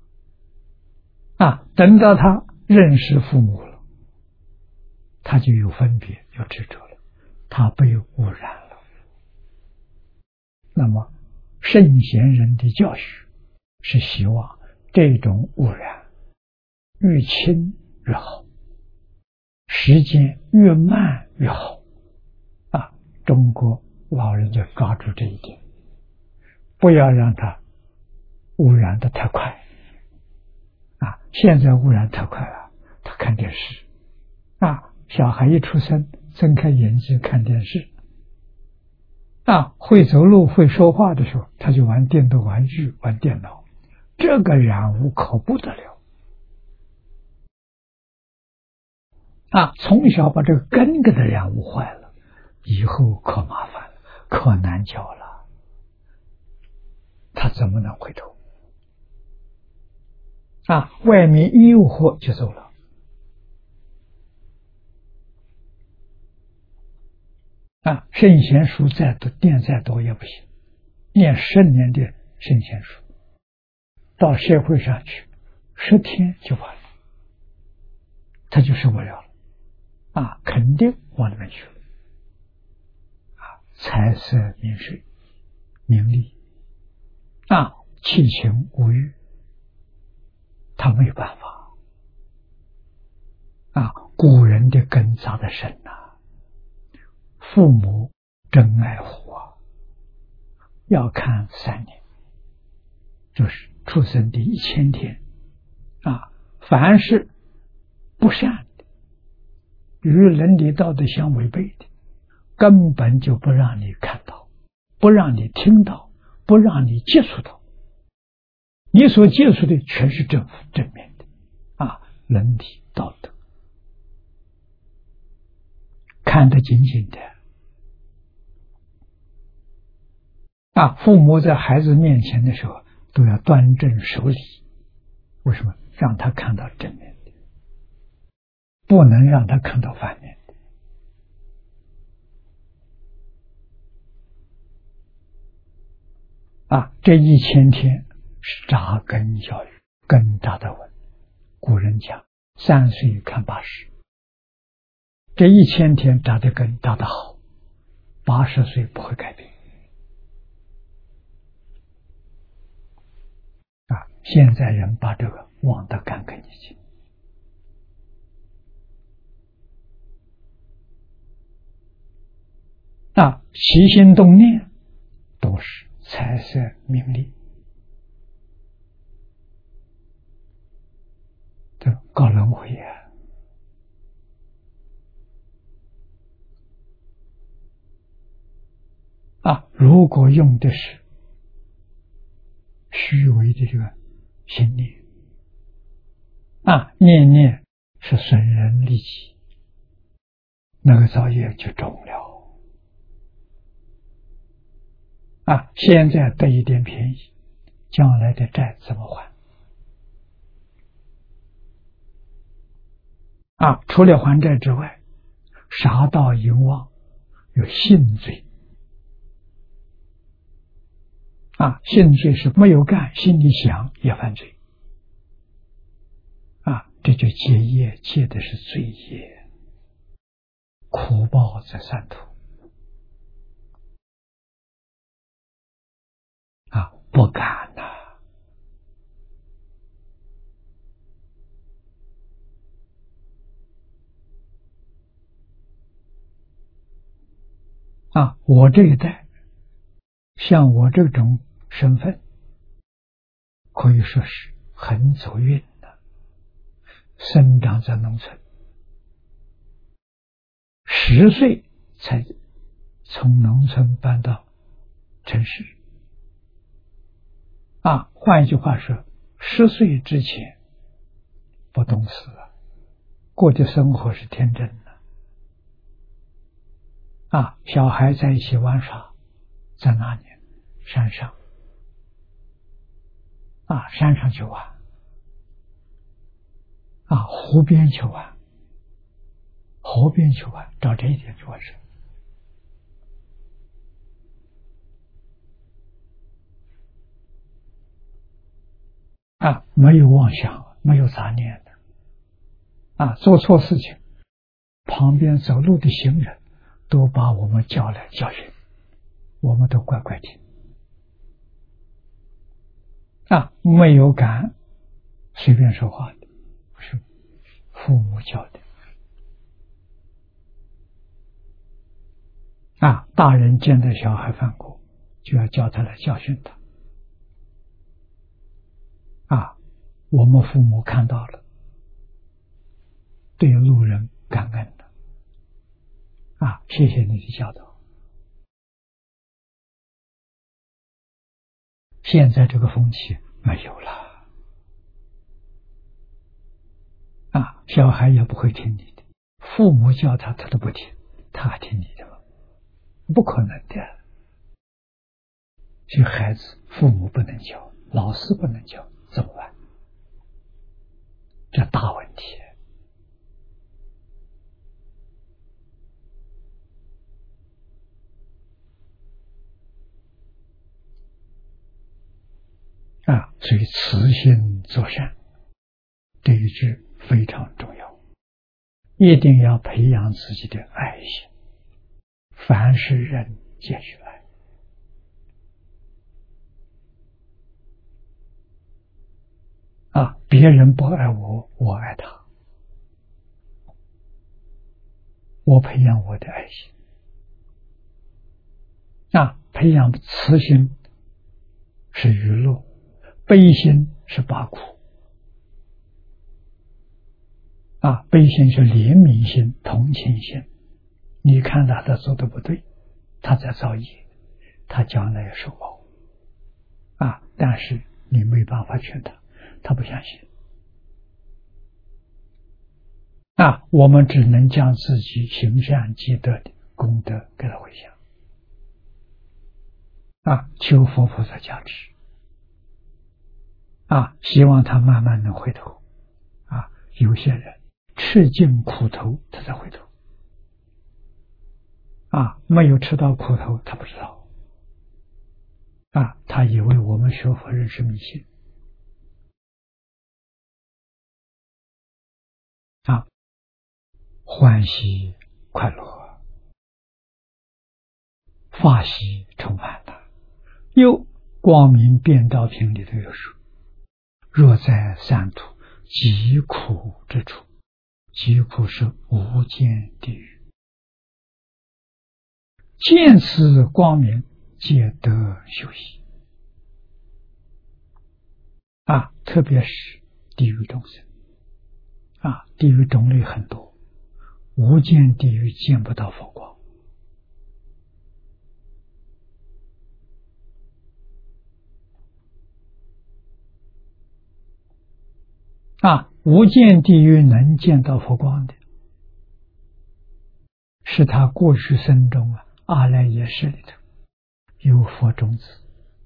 啊，等到他认识父母了，他就有分别，有执着了，他被污染了。那么圣贤人的教学是希望这种污染越轻越好，时间越慢越好啊！中国老人就抓住这一点，不要让它污染的太快啊！现在污染太快了，他看电视啊，小孩一出生睁开眼睛看电视啊，会走路会说话的时候，他就玩电动玩具玩电脑，这个染污可不得了啊！从小把这个根给他染污坏了，以后可麻烦了，可难教了，他怎么能回头啊？外面一诱惑就走了啊！圣贤书再多念再多也不行，念十年的圣贤书到社会上去十天就完了，他就受不了了啊，肯定往里面去了啊！财色名水名利啊，七情五欲，他没有办法啊！古人的根扎的深呐、啊，父母真爱护啊，要看三年，就是出生的一千天啊，凡是不善的，与伦理道德相违背的，根本就不让你看到，不让你听到，不让你接触到，你所接触的全是正正面的啊，伦理道德，看得紧紧的啊！父母在孩子面前的时候都要端正守礼，为什么？让他看到正面的，不能让他看到反面的啊！这一千天是扎根教育，根扎得稳。古人讲三岁看八十，这一千天扎的根扎得好，八十岁不会改变啊！现在人把这个忘得干干净净啊，起心动念都是财色名利，这搞轮回啊！啊，如果用的是虚伪的这个心念啊，念念是损人利己，那个造业就重了啊！现在得一点便宜，将来的债怎么还啊？除了还债之外，杀盗淫妄有性罪啊，性罪是没有干，心里想也犯罪啊，这就结业，结的是罪业，苦报在三途啊，不敢呐、啊！啊，我这一代，像我这种身份，可以说是很走运的，生长在农村，十岁才从农村搬到城市。啊，换一句话说，十岁之前不懂事了，过的生活是天真的。啊，小孩在一起玩耍，在哪里？山上。啊，山上去玩。啊，湖边去玩，河边去玩，找这一点去完事。啊，没有妄想，没有杂念的。啊，做错事情，旁边走路的行人都把我们叫来教训，我们都乖乖听。啊，没有敢随便说话的，不是父母教的。啊，大人见到小孩犯过，就要叫他来教训他。啊，我们父母看到了，对路人感恩的。啊，谢谢你的教导。现在这个风气没有了。啊，小孩也不会听你的，父母叫他他都不听，他听你的吗？不可能的。这孩子父母不能教，老师不能教，怎么办？这大问题。啊，所以慈心作善这一句非常重要，一定要培养自己的爱心，凡是人皆须爱。啊，别人不爱我，我爱他，我培养我的爱心。啊，培养慈心是娱乐，悲心是拔苦。啊，悲心是怜悯心、同情心。你看他的做的不对，他在造业，他将来要受报。啊，但是你没办法劝他，他不相信。啊，我们只能将自己行善积德的功德给他回向。啊，求佛菩萨加持。啊，希望他慢慢能回头。啊，有些人吃尽苦头，他才回头。啊，没有吃到苦头，他不知道。啊，他以为我们学佛人是迷信。啊，欢喜快乐，法喜充满了。又光明遍道品里头有说，若在三途极苦之处，极苦是无间地狱，见此光明，皆得休息。啊，特别是地狱众生。啊，地狱种类很多，无间地狱见不到佛光。啊，无间地狱能见到佛光的，是他过去生中啊，阿赖耶识里头有佛种子。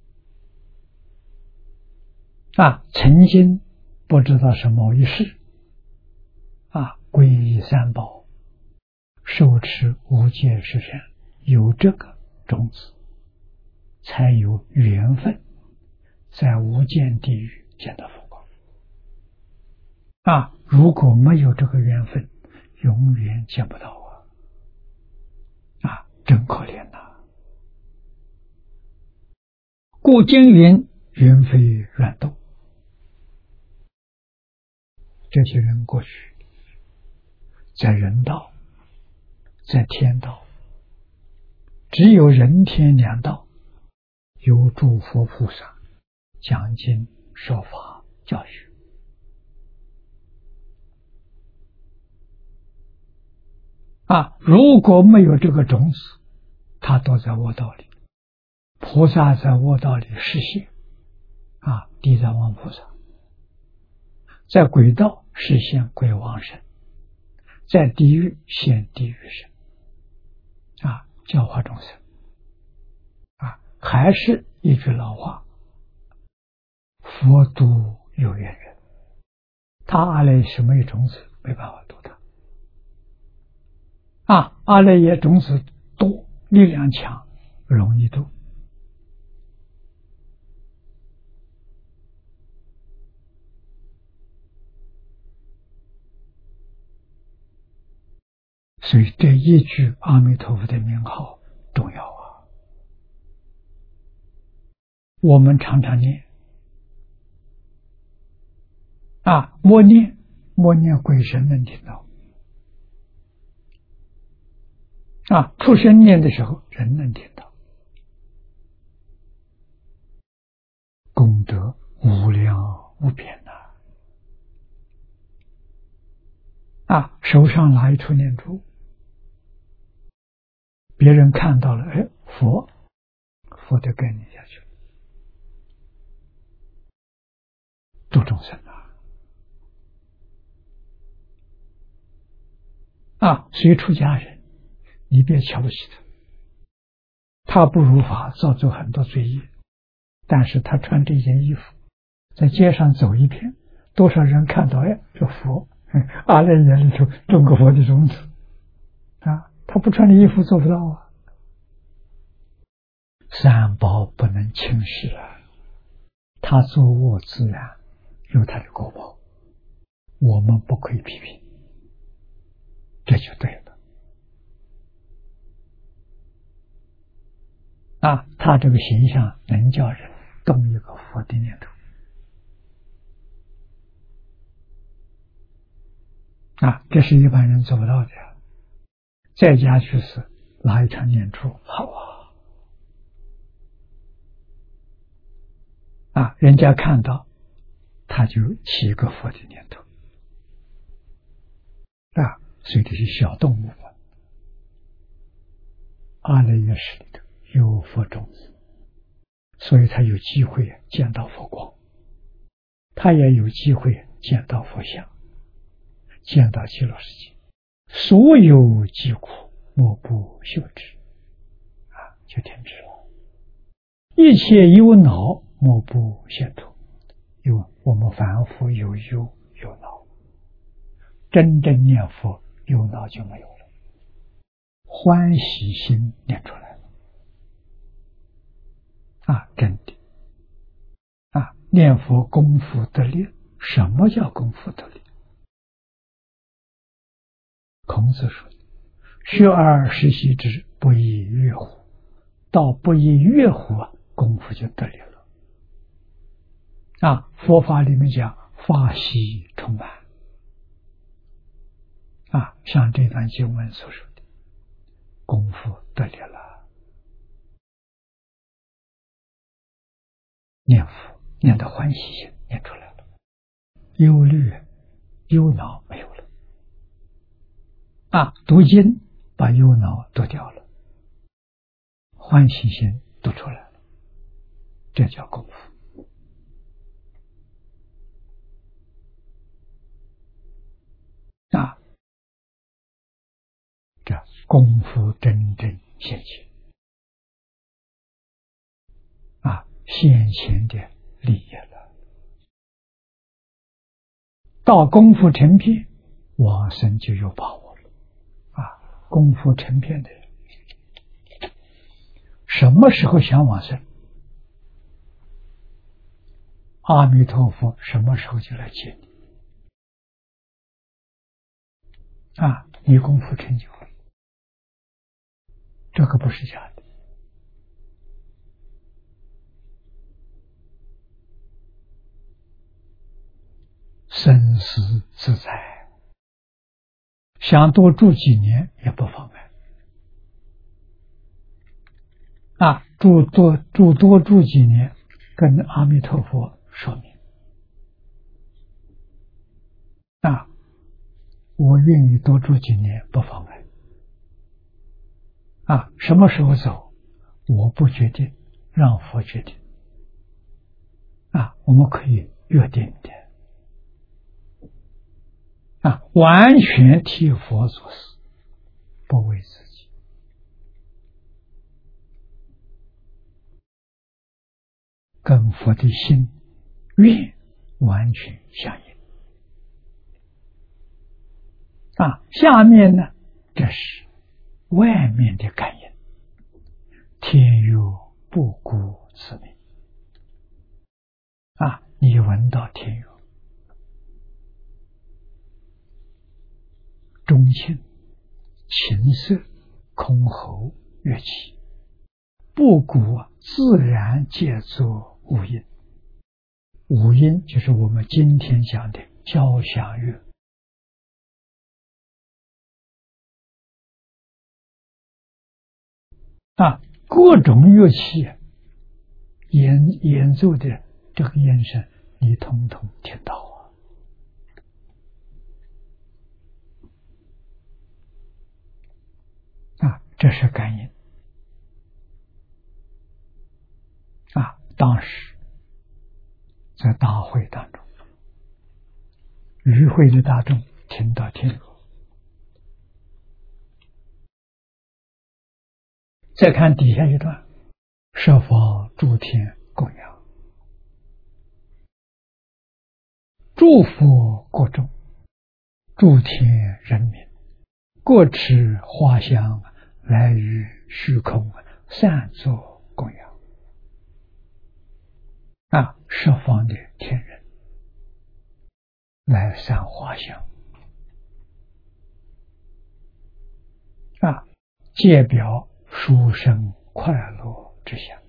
啊，曾经不知道是某一世，啊，皈依三宝，受持无戒十善，有这个种子，才有缘分在无间地狱见到佛光。啊，如果没有这个缘分，永远见不到啊！啊，真可怜呐、啊！故经云：云非软动。这些人过去在人道，在天道，只有人天两道有诸佛菩萨讲经说法教学。啊，如果没有这个种子， 他都在卧道里，菩萨在卧道里示现啊，地藏王菩萨在鬼道示现鬼王神，在地狱现地狱神啊，教化众生啊，还是一句老话，佛度有缘人，他阿赖是没有种子，没办法度他啊，阿赖耶种子多，力量强，容易度。所以这一句阿弥陀佛的名号重要啊！我们常常念啊，默念默念，鬼神能听到啊，畜生念的时候人能听到，功德无量无边呐！啊，手上拿一处念珠，别人看到了，哎，佛佛就跟你下去了，度众生啊！啊，所以出家人，你别瞧不起他，他不如法，造作很多罪业，但是他穿这件衣服，在街上走一遍，多少人看到，哎，这佛，阿赖耶里头种个佛的种子啊！他不穿的衣服做不到啊！三宝不能轻视啊，他作恶自然有他的果报，我们不可以批评，这就对了啊！他这个形象能叫人动一个佛的念头啊，这是一般人做不到的。在家去世拿一场念珠，好啊！啊，人家看到他就起一个佛的念头啊，所以这些小动物们，阿赖耶识里头有佛种子，所以他有机会见到佛光，他也有机会见到佛像，见到极乐世界，所有疾苦莫不休止啊，就停止了。一切忧恼莫不现脱，因为我们凡夫有忧有恼，真正念佛忧恼就没有了，欢喜心念出来了啊，真的啊，念佛功夫得力。什么叫功夫得力？孔子说，学而时习之，不亦乐乎？到不亦乐乎啊，功夫就得力了啊！佛法里面讲法喜充满啊，像这段经文所说的，功夫得力了，念佛念得欢喜心念出来了，忧虑忧恼没有了啊，读经把忧恼读掉了，欢喜心读出来了，这叫功夫啊！这功夫真正现前啊，现前的利益了。到功夫成片，往生就有把握了啊！功夫成片的人，什么时候想往生，阿弥陀佛什么时候就来接你啊！你功夫成就了，这个不是假的。生死自在，想多住几年也不妨碍啊！住多住多住几年，跟阿弥陀佛说明啊，我愿意多住几年，不妨碍啊，什么时候走，我不决定，让佛决定。啊，我们可以约定的。啊，完全替佛做事，不为自己。跟佛的心愿完全相应。啊，下面呢，这是外面的感应。天有不孤之名。啊，你闻到天有中性、情色、空喉、乐器，不孤自然皆作五音。五音就是我们今天讲的交响乐。啊，各种乐器演演奏的这个音声，你统统听到啊！啊，这是感应。啊，当时在大会当中，与会的大众听到天乐。再看底下一段，设法诸天供养，祝福各众，诸天人民，各持花香来于虚空，散作供养。啊，十方的天人来散花香。啊，借表殊胜快乐之相。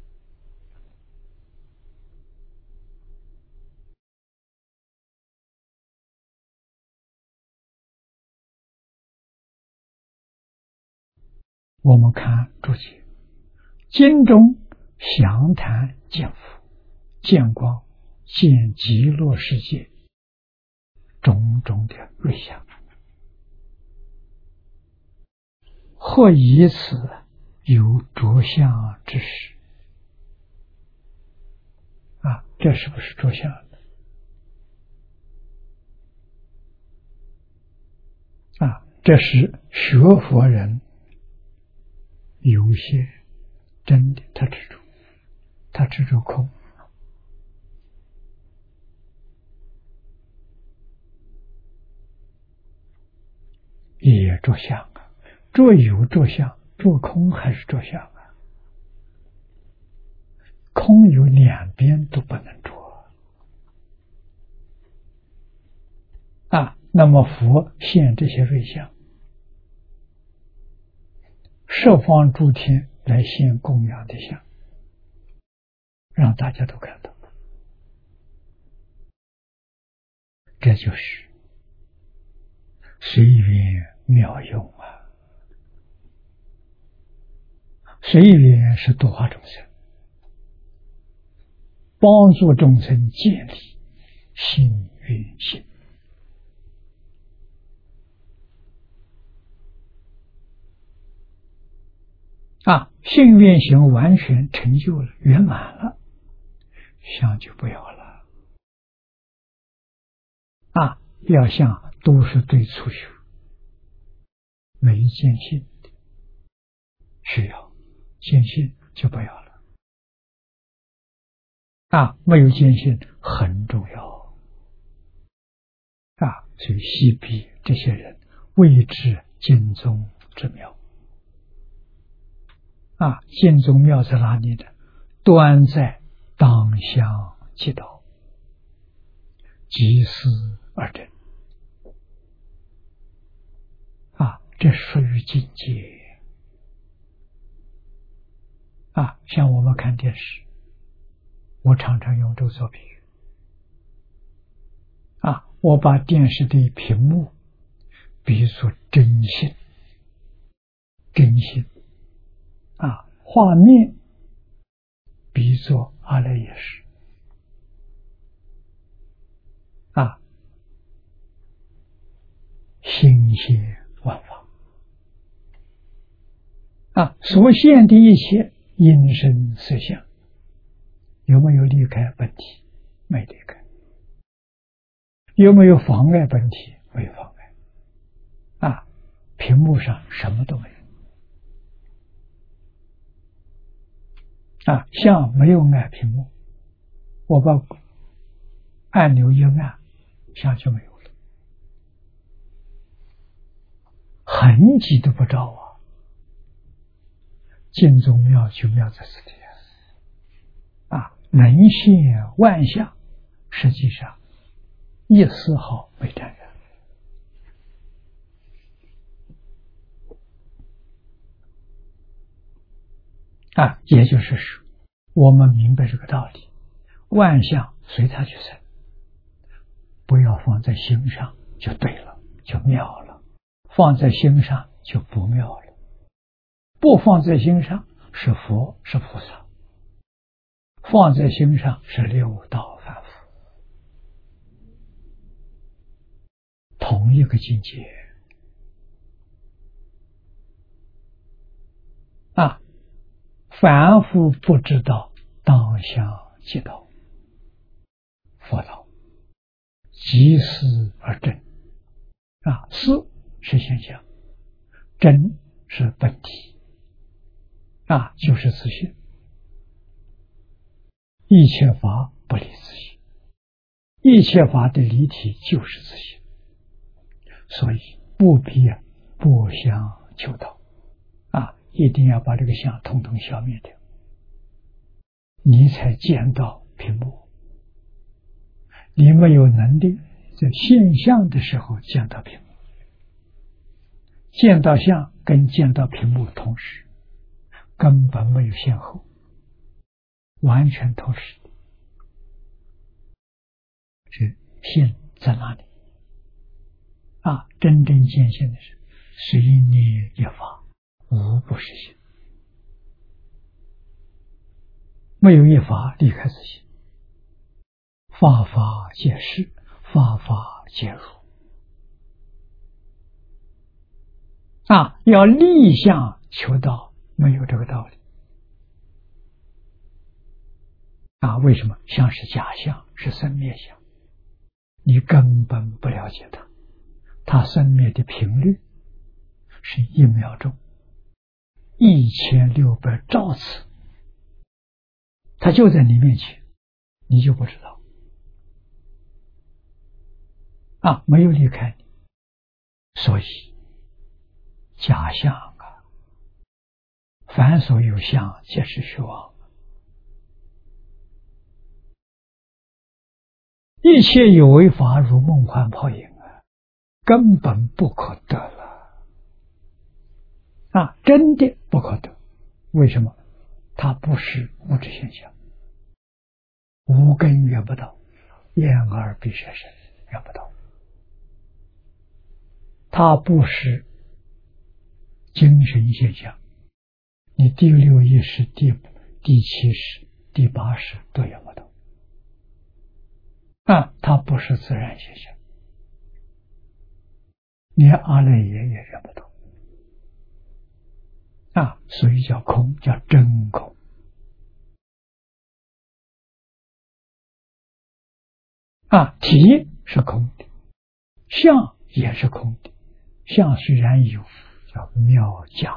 我们看注解，经中详谈见福、见光、见极乐世界种种的瑞相，或以此有着相之时。啊，这是不是着相的？啊，这是学佛人有些真的他执着，他执着空。也着相啊，着有着相，着空还是着相啊？空有两边都不能着啊。那么佛现这些瑞相，十方诸天来现供养的相，让大家都看到，这就是随缘妙用啊！随缘是度化众生，帮助众生建立信愿行。啊，信愿行完全成就了，圆满了，相就不要了。啊，要相都是对初学没见性的需要，见性就不要了。啊，没有见性很重要。啊，所以西壁这些人未知经宗之妙。啊，经宗妙在哪里呢？端在当相即道，即思而真。啊，这属于境界。啊，像我们看电视，我常常用这个做比喻。啊，我把电视的屏幕比作真心，真心。啊，画面比作阿赖耶识。啊，心现万法。 啊，所现的一切因身色相，有没有离开本体？没离开。有没有妨碍本体？没妨碍。啊，屏幕上什么都没有。啊，像没有按屏幕，我把按钮一按，像就没有了，痕迹都不着啊。净宗妙就妙在这里啊，能现万象，实际上一丝毫没沾染。啊，也就是说，我们明白这个道理，万象随它去生，不要放在心上就对了，就妙了；放在心上就不妙了。不放在心上是佛是菩萨，放在心上是六道凡夫，同一个境界啊！凡夫不知道当下即道，佛道即思而真啊，思是现象，真是本体啊，就是自性。一切法不离自性，一切法的离体就是自性，所以不必不相求道啊，一定要把这个相统统消灭掉，你才见到屏幕。你没有能力在现象的时候见到屏幕，见到相跟见到屏幕同时，根本没有先后，完全同时。是性在哪里啊？真正见性的是随念一法，无不是性，没有一法离开自性。法法皆是，法法皆如啊！要立相求道，没有这个道理啊！为什么？相是假象，是生灭相，你根本不了解它，它生灭的频率是一秒钟一千六百兆次，它就在你面前，你就不知道啊，没有离开你，所以假象啊，凡所有相，皆是虚妄。一切有为法，如梦幻泡影啊，根本不可得了啊！真的不可得。为什么？它不是物质现象，无根缘不到，眼耳鼻舌身缘不到。它不是精神现象，你第六意识、第第七识、第八识都缘不到啊！它不是自然现象，连阿赖耶也缘不到啊！所以叫空，叫真空啊！体是空的，相也是空的，相虽然有，叫妙假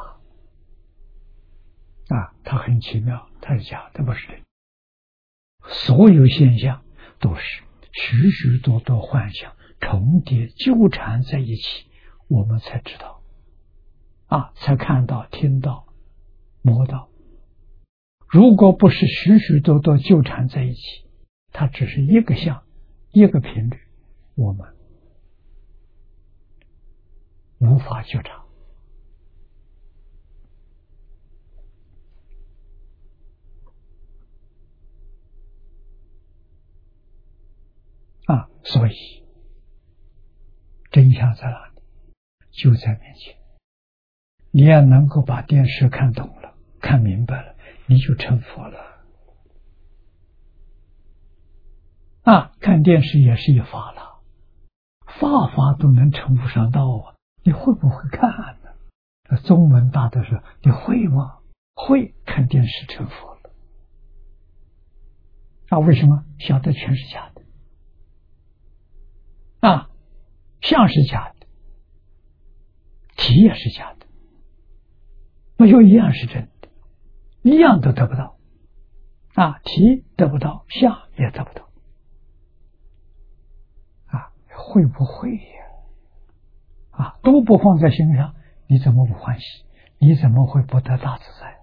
啊，它很奇妙，它是假的，不是真。所有现象都是许许多多幻象重叠纠缠在一起，我们才知道啊，才看到、听到、摸到。如果不是许许多多纠缠在一起，它只是一个相、一个频率，我们无法觉察啊。所以真相在哪里？就在面前。你要能够把电视看懂了、看明白了，你就成佛了啊！看电视也是一法了，法法都能成佛上道啊！你会不会看呢？ 中文大德说：“你会吗？会，看电视成佛了。”啊，为什么？晓得全是假的，啊，相是假的，体也是假的，没有一样是真的，一样都得不到，啊，体得不到，相也得不到，啊，会不会呀？啊，都不放在心上，你怎么不欢喜？你怎么会不得大自在？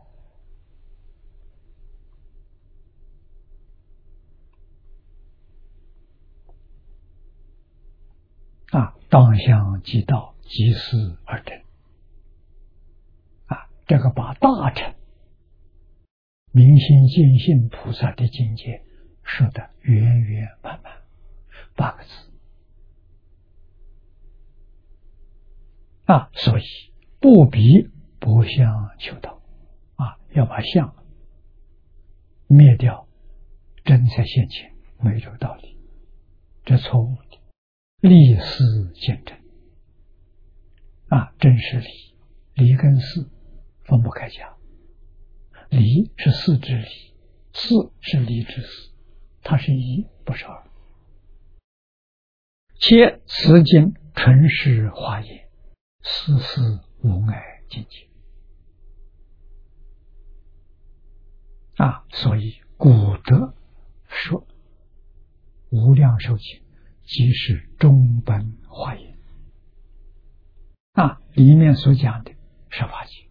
啊，当相即道，即思而真。啊，这个把大乘明心见性菩萨的境界说得圆圆满满，八个字。啊，所以不比不相求道。啊，要把相灭掉，真在现前，没有这个道理，这错误的。立事见真。啊，真是理，理跟事分不开讲。理是事之理，事是理之事，它是一，不是二。且此经纯是华严，丝丝无碍境界。啊，所以古德说无量寿经即是中本华严。啊，里面所讲的是法界。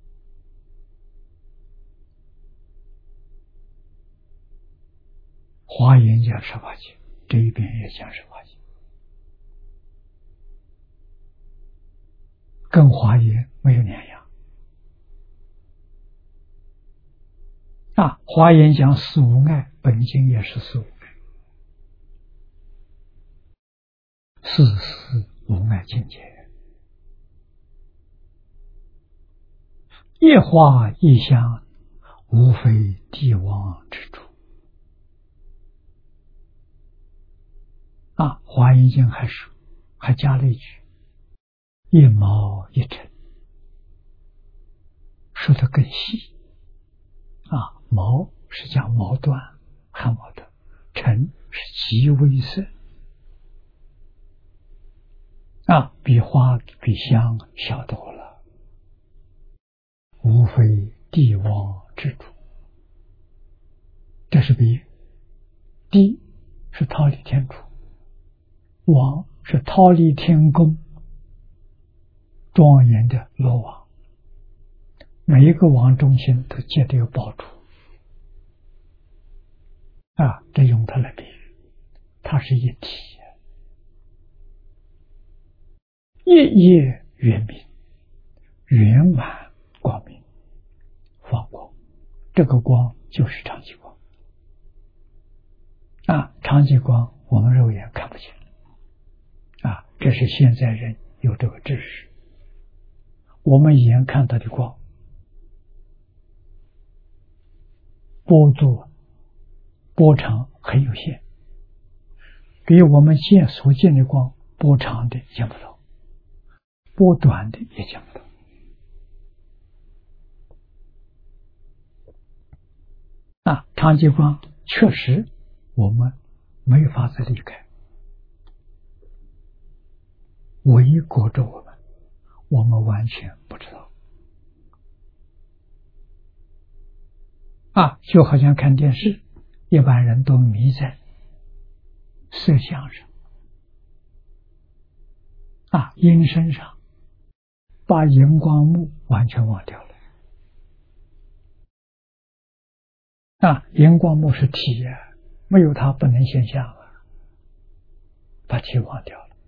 华严讲十法界，这一边也讲十法界，跟华严没有两样。啊，华严讲四无碍，本经也是四无碍，四是无碍境界。一花一香，无非帝王之主。啊，华严经还说，还加了一句一毛一尘，说得更细。啊，毛是讲毛断汗毛的，尘是极微色。啊，比花比香小多了，无非帝王之主。这是比喻。帝是忉利天主，王是忉利天宫庄严的罗网，每一个王中心都接着有宝珠。啊，这用它来比喻，它是一体，夜夜圆明，圆满光明，放光。这个光就是常寂光。啊，常寂光我们肉眼看不见。啊，这是现在人有这个知识。我们眼看到的光，波度波长很有限，比我们见所见的光波长的见不到，波短的也见不到。啊，常寂光确实我们没法子离开，围裹着我们，我们完全不知道。啊，就好像看电视，一般人都迷在色相上，啊，音声上，把荧光幕完全忘掉了。啊，荧光幕是体啊，没有它不能现象啊，把体忘掉了。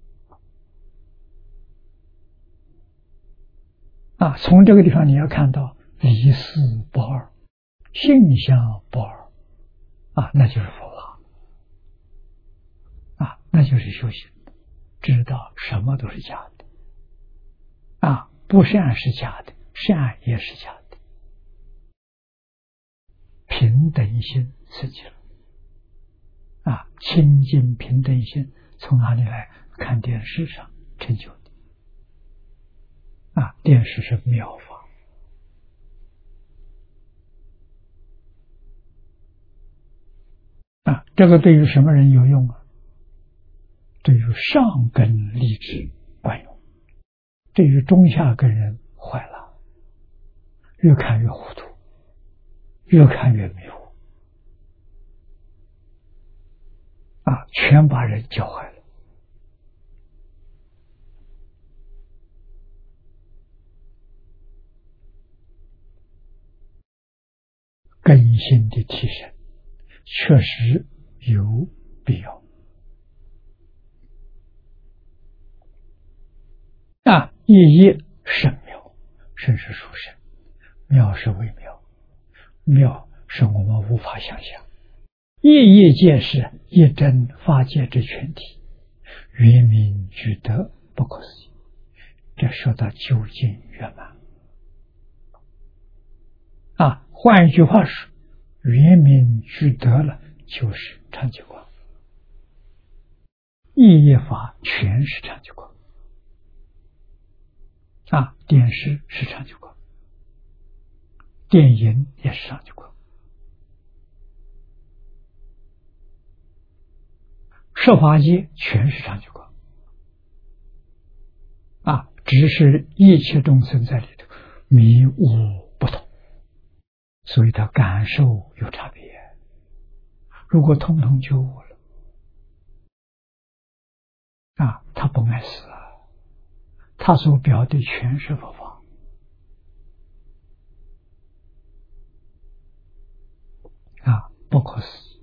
啊，从这个地方你要看到离事不二，性相不二，啊，那就是佛法，啊，那就是修行，知道什么都是假的，啊，不善是假的，善也是假的。平等心刺激了，啊，清净平等心从哪里来？看电视上成就的， 啊，电视是妙法。啊，这个对于什么人有用啊？对于上根立志管用，对于中下根人坏了，越看越糊涂，越看越迷糊，啊，全把人教坏了。根性的提升确实有必要。啊，夜夜甚妙，甚是殊胜，妙是微妙，妙是我们无法想象。夜夜皆是一真法界之全体，圆明具德，不可思议。这说到究竟圆满啊，换一句话说，圆明具德了，就是长久光。夜夜法全是长久光啊，电视是长久光，电影也是长久光，设法界全是长久光啊，只是一切众生在里头迷悟不同，所以他感受有差别。如果通通觉悟了啊，他不爱死啊，他所表的全是佛法啊，不可思议。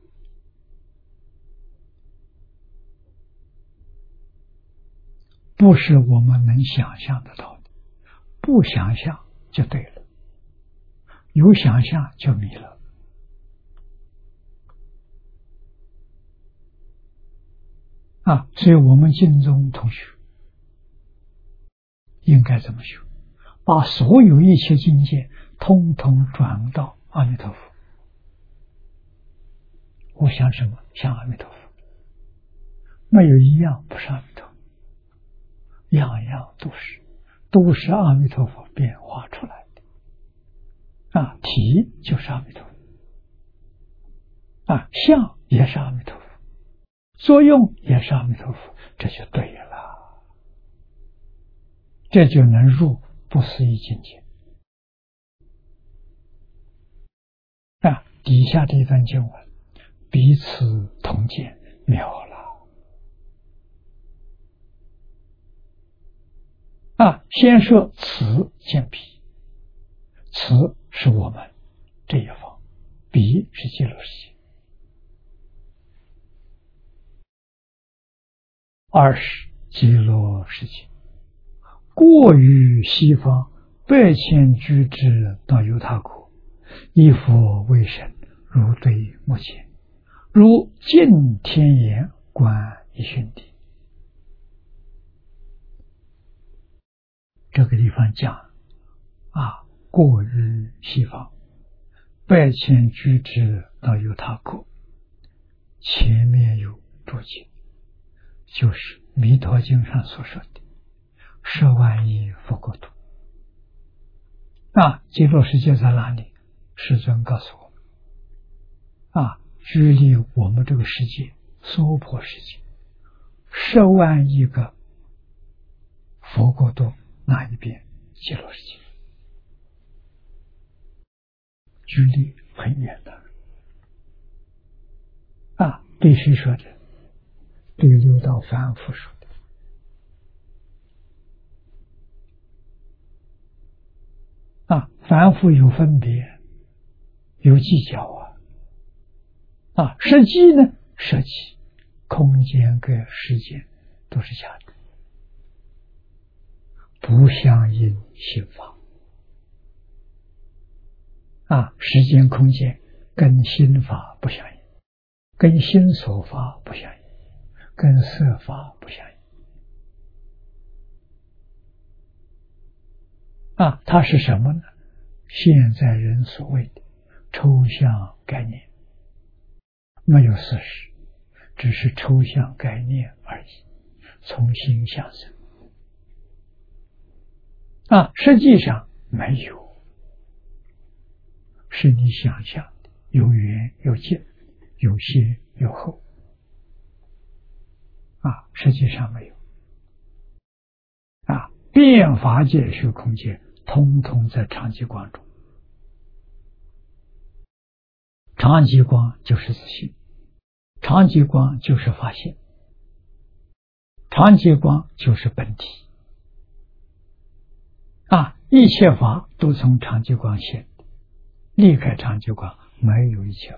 不是我们能想象得到的，不想象就对了，有想象就迷了啊！所以我们净宗同学应该怎么修？把所有一切境界通通转到阿弥陀佛。我想什么？想阿弥陀佛，没有一样不是阿弥陀佛，样样都是，都是阿弥陀佛变化出来的啊！体就是阿弥陀佛啊，相也是阿弥陀佛，作用也是阿弥陀佛，这就对了，这就能入不思议境界啊！底下这一段经文，彼此同见，妙了啊！先说此见彼，此是我们这一方，彼是极乐世界。二是极乐世界，过于西方百千居之到犹他国，以佛为神，如对目前，如净天眼观一旬地。这个地方讲啊，过于西方百千居之到犹他国，前面有注解，就是弥陀经上所说的十万亿佛国土啊。极乐世界在哪里？世尊告诉我们啊，距离我们这个世界娑婆世界十万亿个佛国土那一边，极乐世界距离很远的啊。对谁说的？对六道凡夫说的啊。凡夫有分别，有计较啊啊。实际呢，实际空间跟时间都是假的，不相应心法啊。时间空间跟心法不相应，跟心所法不相应，跟色法不相应啊。它是什么呢？现在人所谓的抽象概念，没有事实，只是抽象概念而已，从心想生啊，实际上没有，是你想象的，有远有近，有先有后，啊，实际上没有。啊，变法界虚空界，通通在常寂光中。常寂光就是自性，常寂光就是法性，常寂光就是本体。啊，一切法都从常寂光现，离开常寂光，没有一切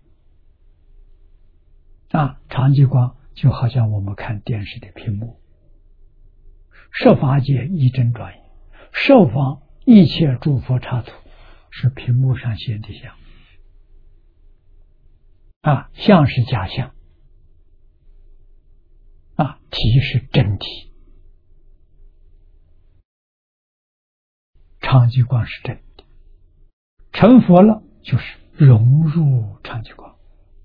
法。啊，常寂光就好像我们看电视的屏幕，设法界一真转眼，设方一切诸佛刹土，是屏幕上显的相。啊，相是假象，啊，体是真体，常寂光是真的。成佛了，就是融入常寂光。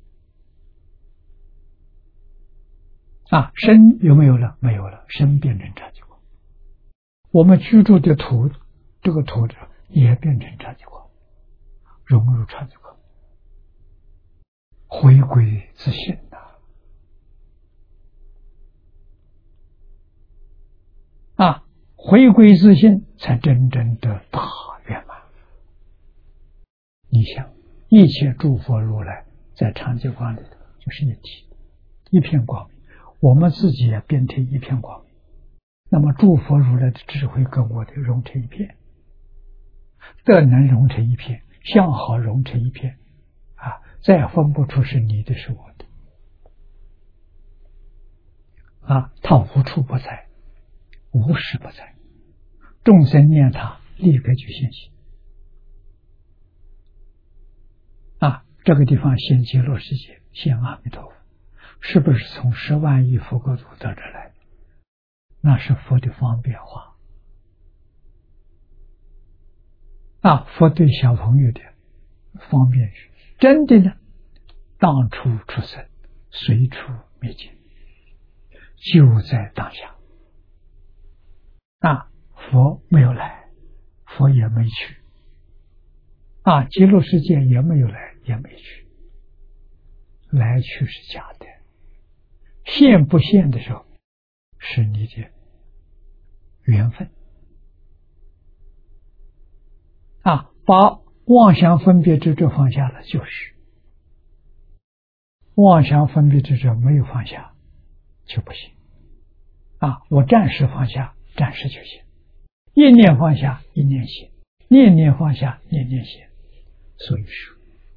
啊，身有没有了？没有了，身变成常寂光。我们居住的土，这个土也变成常寂光，融入常寂光，回归自性呐。啊，回归自性，才真正的大圆满。你想，一切诸佛如来在常寂光里头就是一体，一片光明，我们自己也变成一片光明。那么诸佛如来的智慧跟我的融成一片，德能融成一片，相好融成一片，啊，再也分不出是你的是我的。啊，他无处不在，无时不在，众生念他，立刻就现行。啊，这个地方现极乐世界，现阿弥陀佛，是不是从十万亿佛国土到这来？那是佛的方便化。啊，佛对小朋友的方便是真的呢，当处出生，随处灭尽，就在当下。啊，佛没有来，佛也没去，啊，极乐世界也没有来，也没去，来去是假的，现不现的时候，是你的缘分。啊，把妄想分别执着放下了，就是妄想分别执着没有放下就不行。啊，我暂时放下，暂时就行，一念放下，一念行，念念放下，念念行。所以说，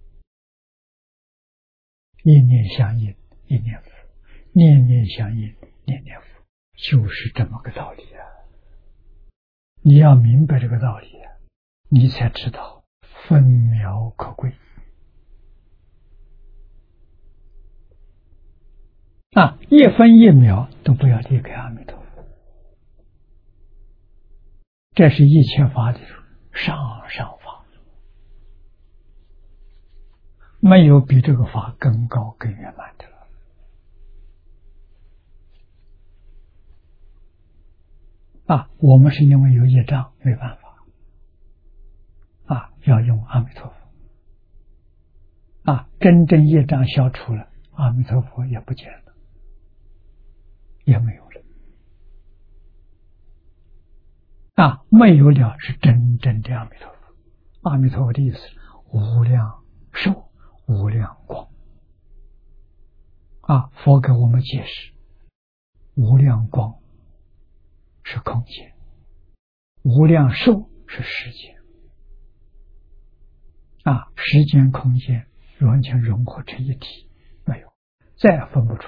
一念相应，一念佛；念念相应，念念佛，就是这么个道理啊！你要明白这个道理啊，你才知道分秒可贵啊！一分一秒都不要离开阿弥陀佛，这是一切法的上上法，没有比这个法更高更圆满的了。啊，我们是因为有业障，没办法，啊，要用阿弥陀佛。啊，真正业障消除了，阿弥陀佛也不见了，也没有了。啊，没有了是真正的阿弥陀佛。阿弥陀佛的意思是无量寿、无量光。啊，佛给我们解释，无量光是空间，无量寿是时间。啊，时间空间完全融合成一体，没有，再也分不出。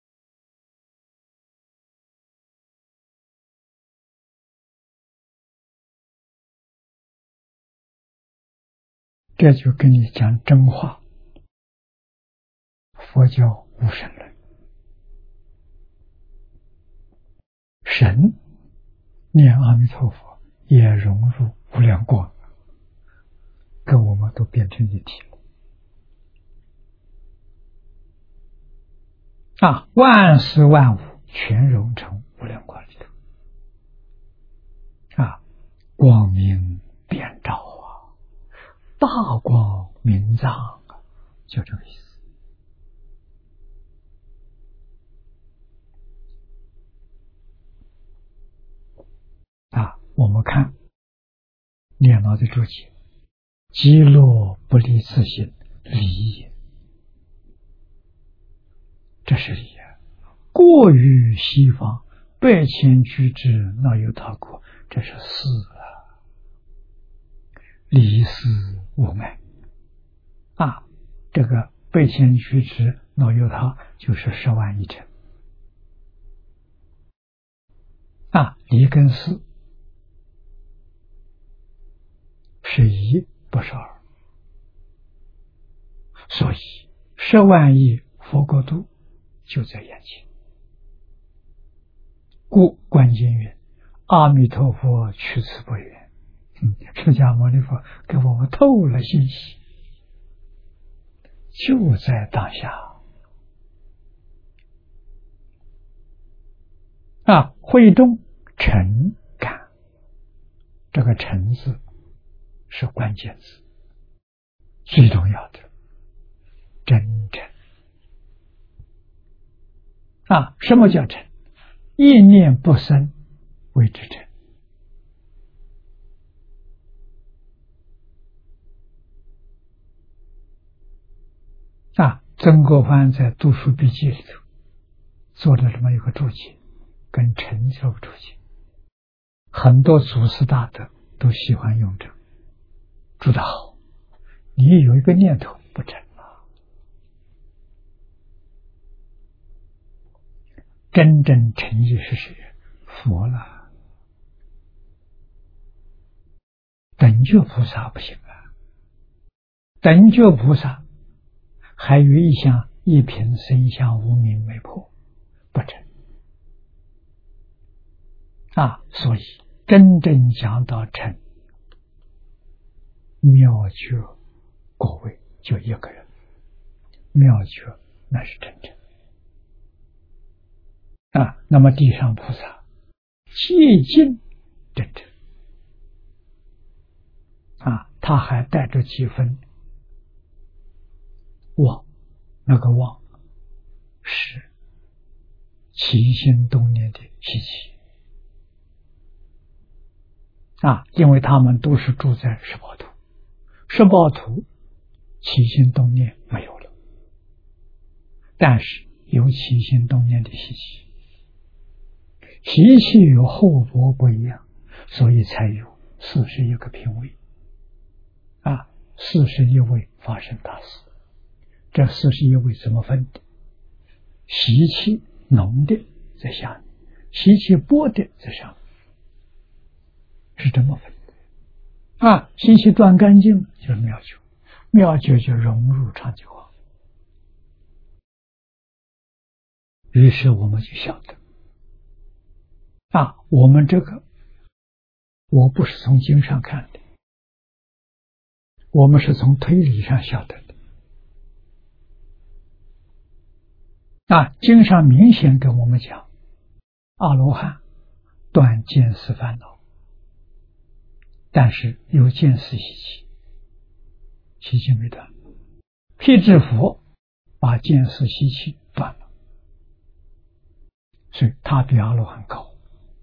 这就跟你讲真话，佛教无神论，神念阿弥陀佛也融入无量光，跟我们都变成一体了。啊，万事万物全融成无量光里头。啊， 光明遍照啊，大光明藏啊，就这个意思。啊，我们看念老的注解：极乐不离自性，理也。这是理啊。过于西方，百千居之，哪有他过？这是事啊。离事无碍啊，这个百千居之，哪有他？就是十万一尘啊。离跟事是一，不是二，所以十万亿佛国度就在眼前。故观经云：阿弥陀佛去此不远。嗯，释迦牟尼佛给我们透了信息，就在当下啊。会中诚感，这个诚字是关键字，最重要的真诚啊。什么叫诚？一念不生谓之诚啊。曾国藩在读书笔记里头做了这么一个注解，跟诚这个注解，很多祖师大德都喜欢用这个。注得好，你有一个念头不诚了，真正诚意是谁？佛了。等觉菩萨不行啊，等觉菩萨还有一项一品生相无明没破，不成啊。所以真正讲到诚，妙觉果位就一个人，妙觉那是真正啊。那么地上菩萨接近真正啊，他还带着几分妄，那个妄是起心动念的习气啊，因为他们都是住在十报土，十报土起心动念没有了，但是有起心动念的习气，习气与厚薄不一样，所以才有四十一个品位啊，四十一位发生大事。这四十一位怎么分的？习气浓的在下面，习气薄的在上面，是这么分的啊。习气断干净就是妙觉，妙觉就融入常寂光。于是我们就晓得啊，我们这个我不是从经上看的，我们是从推理上晓得的啊。经上明显跟我们讲，阿罗汉断见思烦恼，但是有见思习气，习气没断。辟支佛把见思习气断了，所以他比阿罗汉高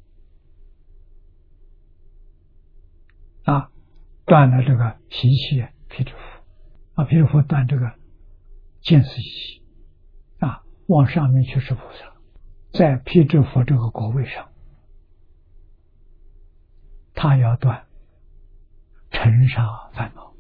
啊。断了这个习气，辟支佛啊，辟支佛断这个见思习气啊，往上面去是菩萨，在辟支佛这个果位上，他要断尘沙烦恼，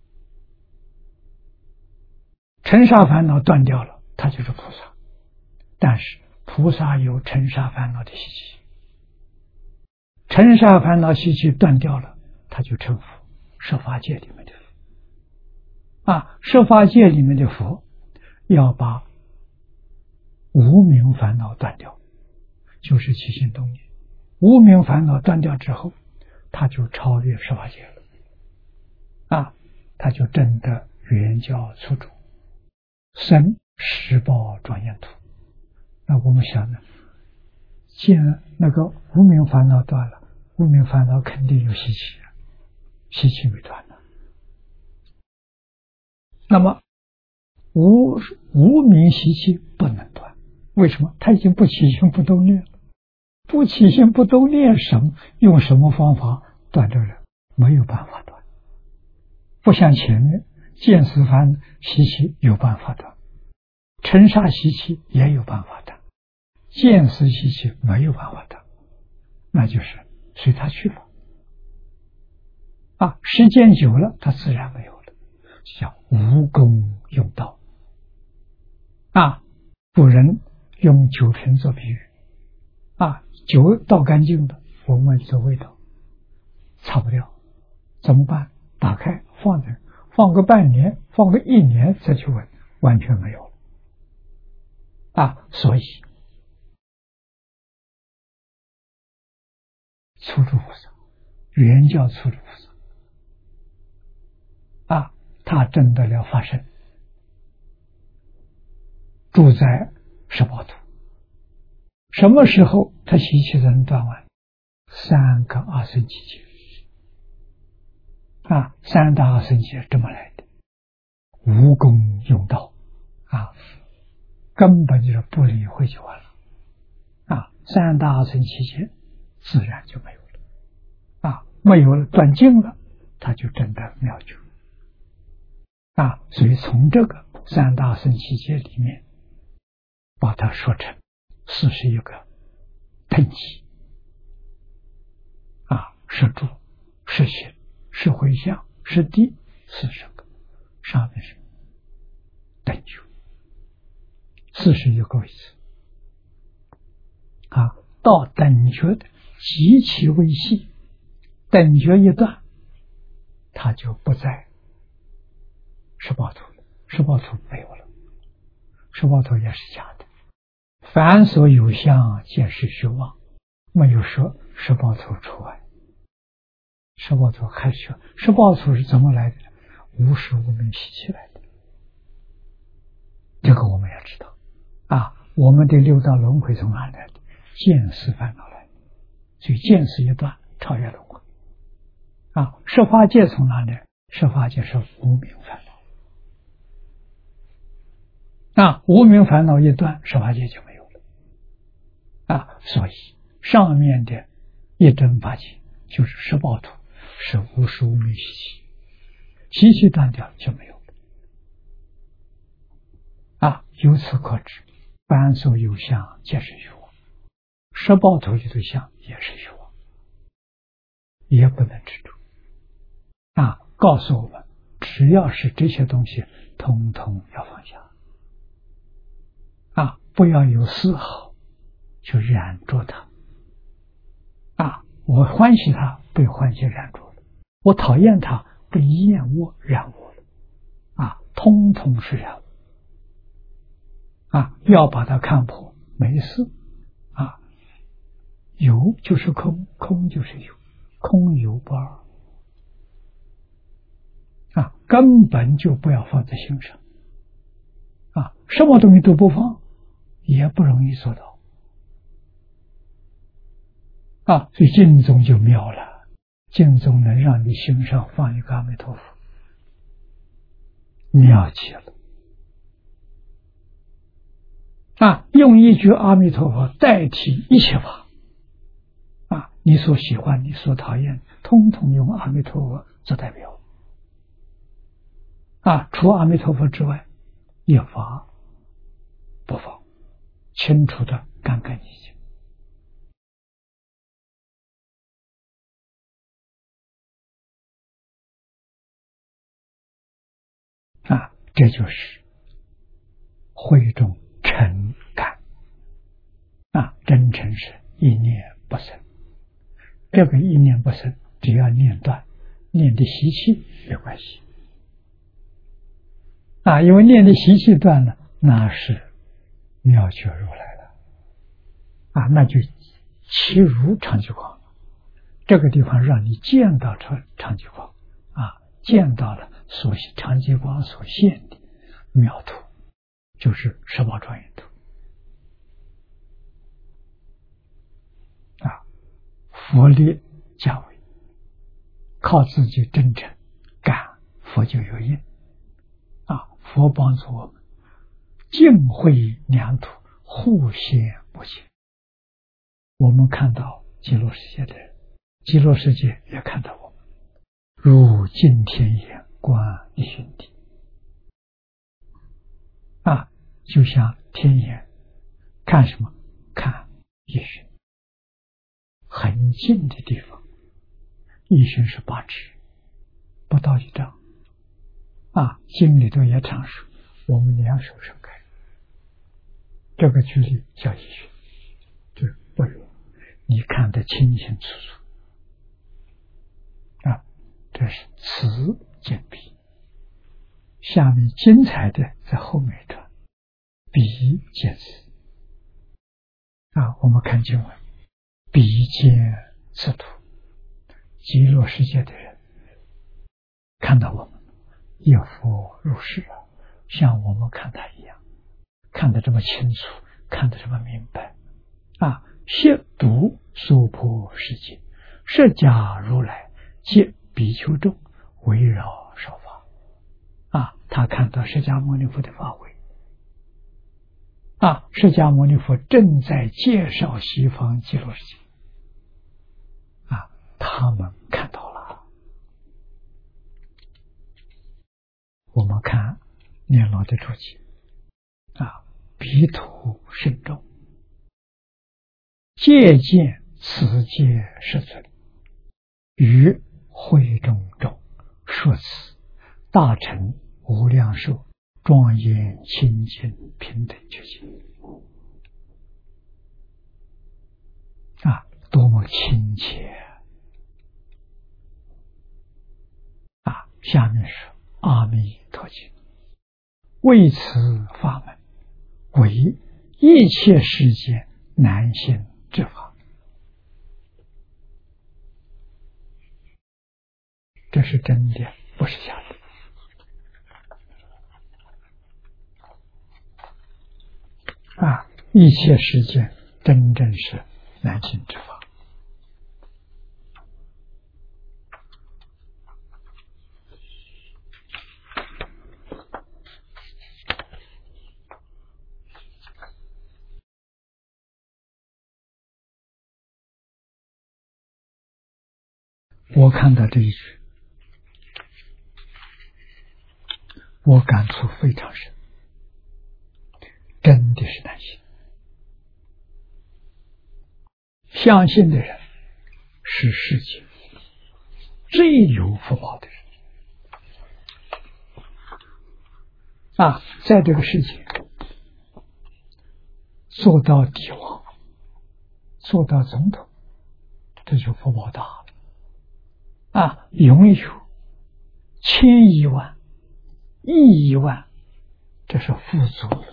尘沙烦恼断掉了，他就是菩萨。但是菩萨有尘沙烦恼的习气，尘沙烦恼习气断掉了，他就成佛。十法界里面的佛啊，十法界里面的佛要把无明烦恼断掉，就是起心动念。无明烦恼断掉之后，他就超越十法界了啊，他就证得圆教初住，生十报庄严土。那我们想呢，既然那个无明烦恼断了， 无明烦恼肯定有习气，习气没断的。那么无无明习气不能断，为什么？他已经不起心不动念了，不起心不动念什么？用什么方法断这个？没有办法断。不像前面见思烦习气有办法断，尘沙习气也有办法断，见思习气没有办法断，那就是随他去了。啊，时间久了，他自然没有了，叫无功用道。啊，古人用酒瓶做比喻，啊，酒倒干净的，闻闻这味道，擦不掉，怎么办？打开放着，放个半年，放个一年再去闻，完全没有了。啊，所以初住菩萨，原教初住菩萨，啊，他证得了法身，住在十报土。什么时候他习气能断完？三个阿僧祇劫。啊，三大阿僧祇劫这么来的，无功用道，啊，根本就是不理会就完了。啊，三大阿僧祇劫自然就没有了。啊，没有了，断尽了，他就真的妙觉。啊，所以从这个三大阿僧祇劫里面，把它说成四十一个等级。啊，是住，是行，是回向，是地，四十个，上面是等觉，四十一个位置。啊，到等觉的极其微细，等觉一断，它就不在十报土了，十报土没有了，十报土也是假的。凡所有相，皆是虚妄，没有说十报土除外。十报土还是十报土是怎么来的？无始无明习气来的，这个我们要知道。啊，我们的六道轮回从哪来的？见思烦恼来的，所以见思一断，超越轮回。啊，十法界从哪来？十法界是无明烦恼。啊，无明烦恼一断，十法界就没有了。啊，所以上面的一真法界就是十报土，是无始无明习气，习气断掉就没有了。啊，由此可知，凡所有相，皆是虚妄。十报土里的相也是虚妄，也不能执着。啊，告诉我们，只要是这些东西，统统要放下。啊，不要有丝毫去染着它。啊，我欢喜它，被欢喜染着了；我讨厌它，被厌恶染我了。啊，通通是染我。啊，要把它看破，没事。啊，有就是空，空就是有，空有不二。啊，根本就不要放在心上。啊，什么东西都不放，也不容易做到。啊，所以净宗就妙了，净宗能让你心上放一个阿弥陀佛，妙极了。啊，用一句阿弥陀佛代替一切法。啊，你所喜欢，你所讨厌，通通用阿弥陀佛做代表。啊，除阿弥陀佛之外，一法不放，清楚的干干净净。啊，这就是慧中诚感。啊，真诚是一念不生。这个一念不生，只要念断，念的习气没关系。啊，因为念的习气断了，那是妙觉如来了。啊，那就其如常寂光。这个地方让你见到常常寂光。啊，见到了所常寂光所现的妙土，就是十宝庄严土。啊，佛力加维，靠自己真诚感，佛就有应啊！佛帮助我们，净慧两土互现不减。我们看到极乐世界的人，极乐世界也看到我们，如镜天眼观一心地啊，就像天眼看什么？看一心，很近的地方，一心是八尺，不到一丈啊。经里头也常说，我们两手伸开，这个距离叫一心，这不远，你看得清清楚楚啊。这是慈见彼，下面精彩的在后面一段，彼见慈啊。我们看经文，彼见此土，极乐世界的人看到我们，也佛入世了，像我们看他一样，看得这么清楚，看得这么明白啊。悉读娑婆世界，释迦如来皆比丘众围绕说法啊。他看到释迦牟尼佛的法会啊，释迦牟尼佛正在介绍西方极乐世界啊，他们看到了。我们看念老的注解啊，彼土甚众，借见此界世尊，于会中众说此大乘无量寿庄严清净平等觉性啊，多么亲切啊！下面是阿弥陀经，为此法门，为一切世界难行之法。这是真的，不是假的啊！一切世界真正是难行之法。我看到这一句，我感触非常深，真的是难行。相信的人是世界最有福报的人啊，在这个世界做到帝王，做到总统，这就福报大了啊！拥有千亿万、亿亿万，这是富足了。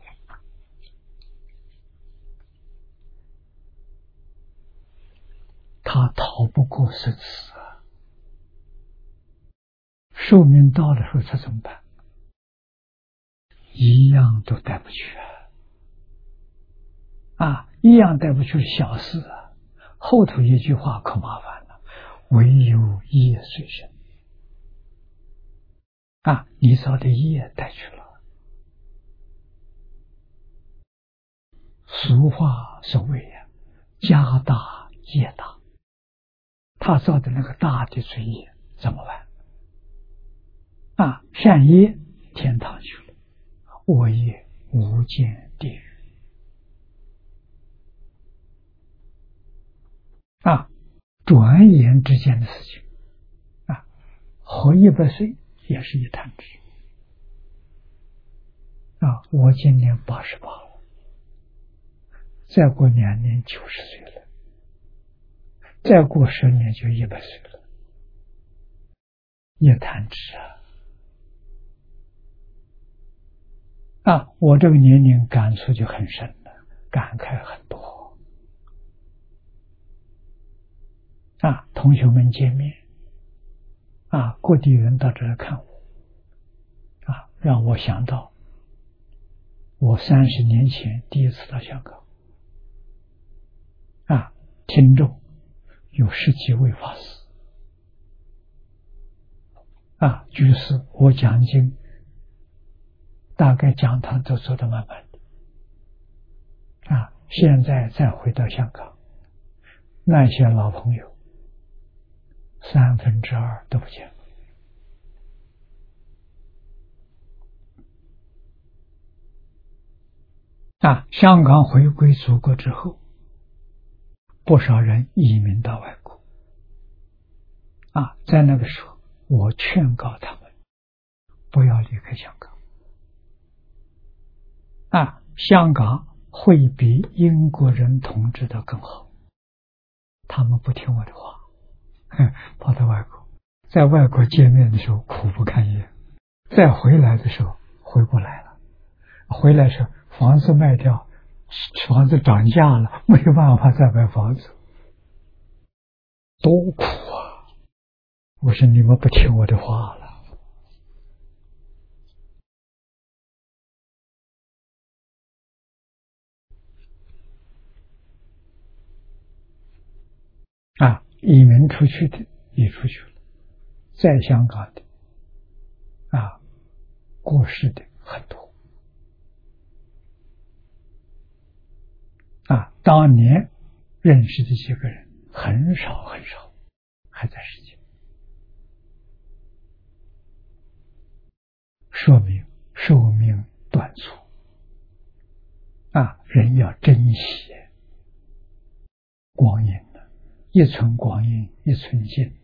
他逃不过生死啊！寿命到了时候，他怎么办？一样都带不去啊！啊，一样带不去是小事啊，后头一句话可麻烦了，唯有业随身啊！你造的业带去了。俗话所谓呀，家大业大。他造的那个大的罪业怎么办啊？善业天堂去了，恶业无间地狱啊！转眼之间的事情啊，活一百岁也是一弹指啊！我今年八十八了，再过两年九十岁了。再过十年就一百岁了，一弹指啊！啊，我这个年龄感触就很深了，感慨很多啊！同学们见面啊，各地人到这来看我啊，让我想到我三十年前第一次到香港啊，听众有十几位法师啊，居士，我讲经大概讲堂都做得慢慢的啊。现在再回到香港，那些老朋友三分之二都不见了啊。香港回归祖国之后，不少人移民到外国啊，在那个时候我劝告他们不要离开香港啊，香港会比英国人统治的更好。他们不听我的话，跑到外国，在外国见面的时候苦不堪言，再回来的时候回不来了，回来时候房子卖掉，房子涨价了，没有办法再买房子，多苦啊！我说你们不听我的话了啊！移民出去的也出去了，在香港的啊，过世的很多啊。当年认识的几个人很少很少还在世界，说明寿命短促啊，人要珍惜光阴的，一寸光阴一寸金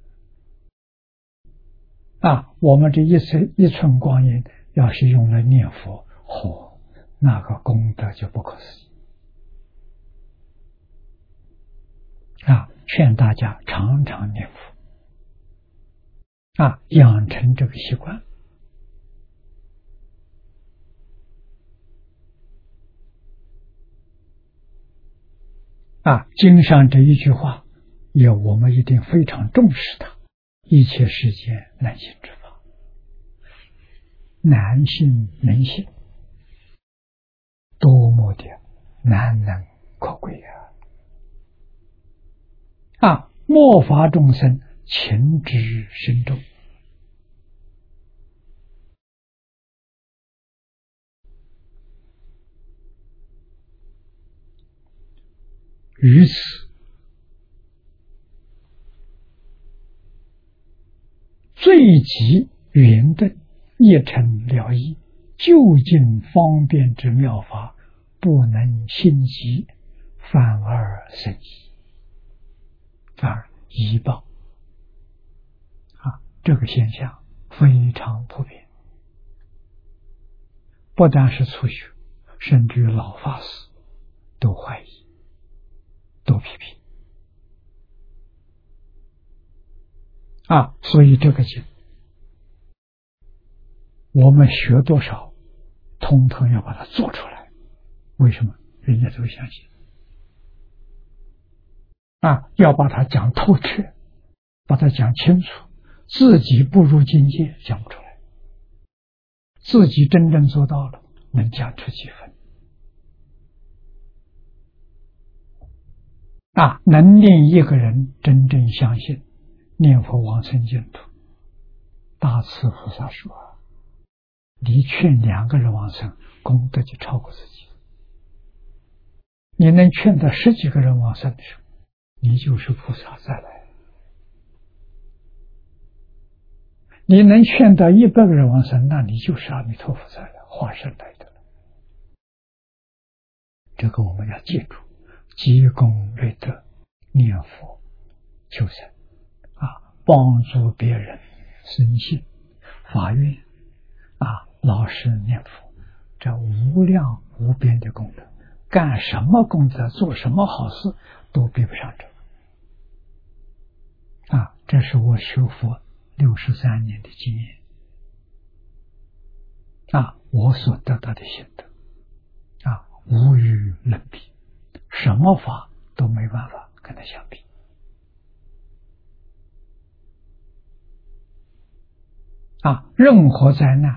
啊。我们这一寸一寸光阴要是用来念佛，哦，那个功德就不可思议啊！劝大家常常念佛啊，养成这个习惯啊。经上这一句话，也我们一定非常重视它。一切世间难信之法，难信能信，多么的难能可贵啊！啊，末法众生情之深重，于此最极圆顿，一尘了义，究竟方便之妙法，不能心急，反而生疑，反而疑报啊！这个现象非常普遍，不但是初学，甚至于老法师都怀疑，都批评啊。所以这个经我们学多少，通通要把它做出来。为什么？人家都相信啊，要把它讲透彻，把它讲清楚。自己不入境界讲不出来，自己真正做到了，能讲出几分啊？能令一个人真正相信念佛往生净土。大慈菩萨说，你劝两个人往生，功德就超过自己。你能劝到十几个人往生的时候，你就是菩萨再来。你能劝到一百个人往生，那你就是阿弥陀佛再来，化身来的了。这个我们要记住，积功累德，念佛求生啊，帮助别人生信发愿啊，老实念佛，这无量无边的功德，干什么功德，做什么好事都比不上这个啊！这是我学佛六十三年的经验啊，我所得到的心得啊，无与伦比，什么法都没办法跟它相比啊！任何灾难，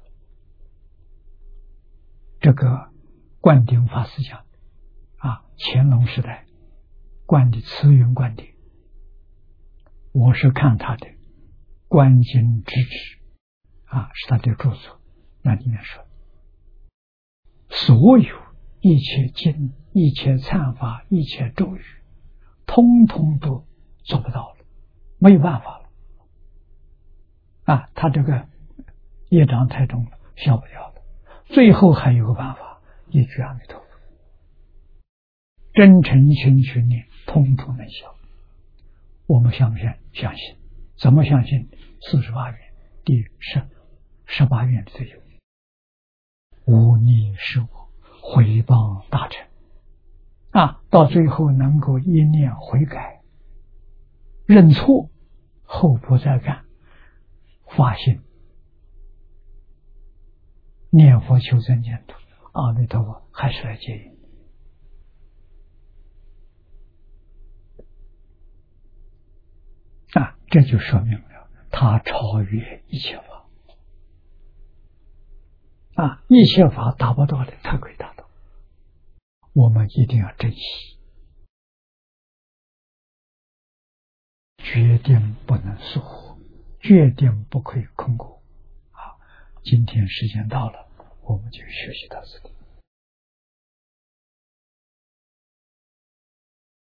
这个灌顶法师讲啊，乾隆时代灌的慈云灌顶我是看他的《观经之旨》啊，是他的著作，那里面说，所有一切经、一切忏法、一切咒语，通通都做不到了，没有办法了啊！他这个业障太重了，消不掉了。最后还有个办法，一句阿弥陀佛，真诚心去念，通通能消。我们相不相相信？怎么相信？四十八愿第十十八愿里头有无逆是我，回报大乘啊，到最后能够一念悔改，认错，后不再干，发心念佛求生净土，阿弥陀佛还是来接引。啊，这就说明了他超越一切法啊，一切法达不到的，他可以达到。我们一定要珍惜，决定不能疏忽，决定不可以空过。好，今天时间到了，我们就学习到这里。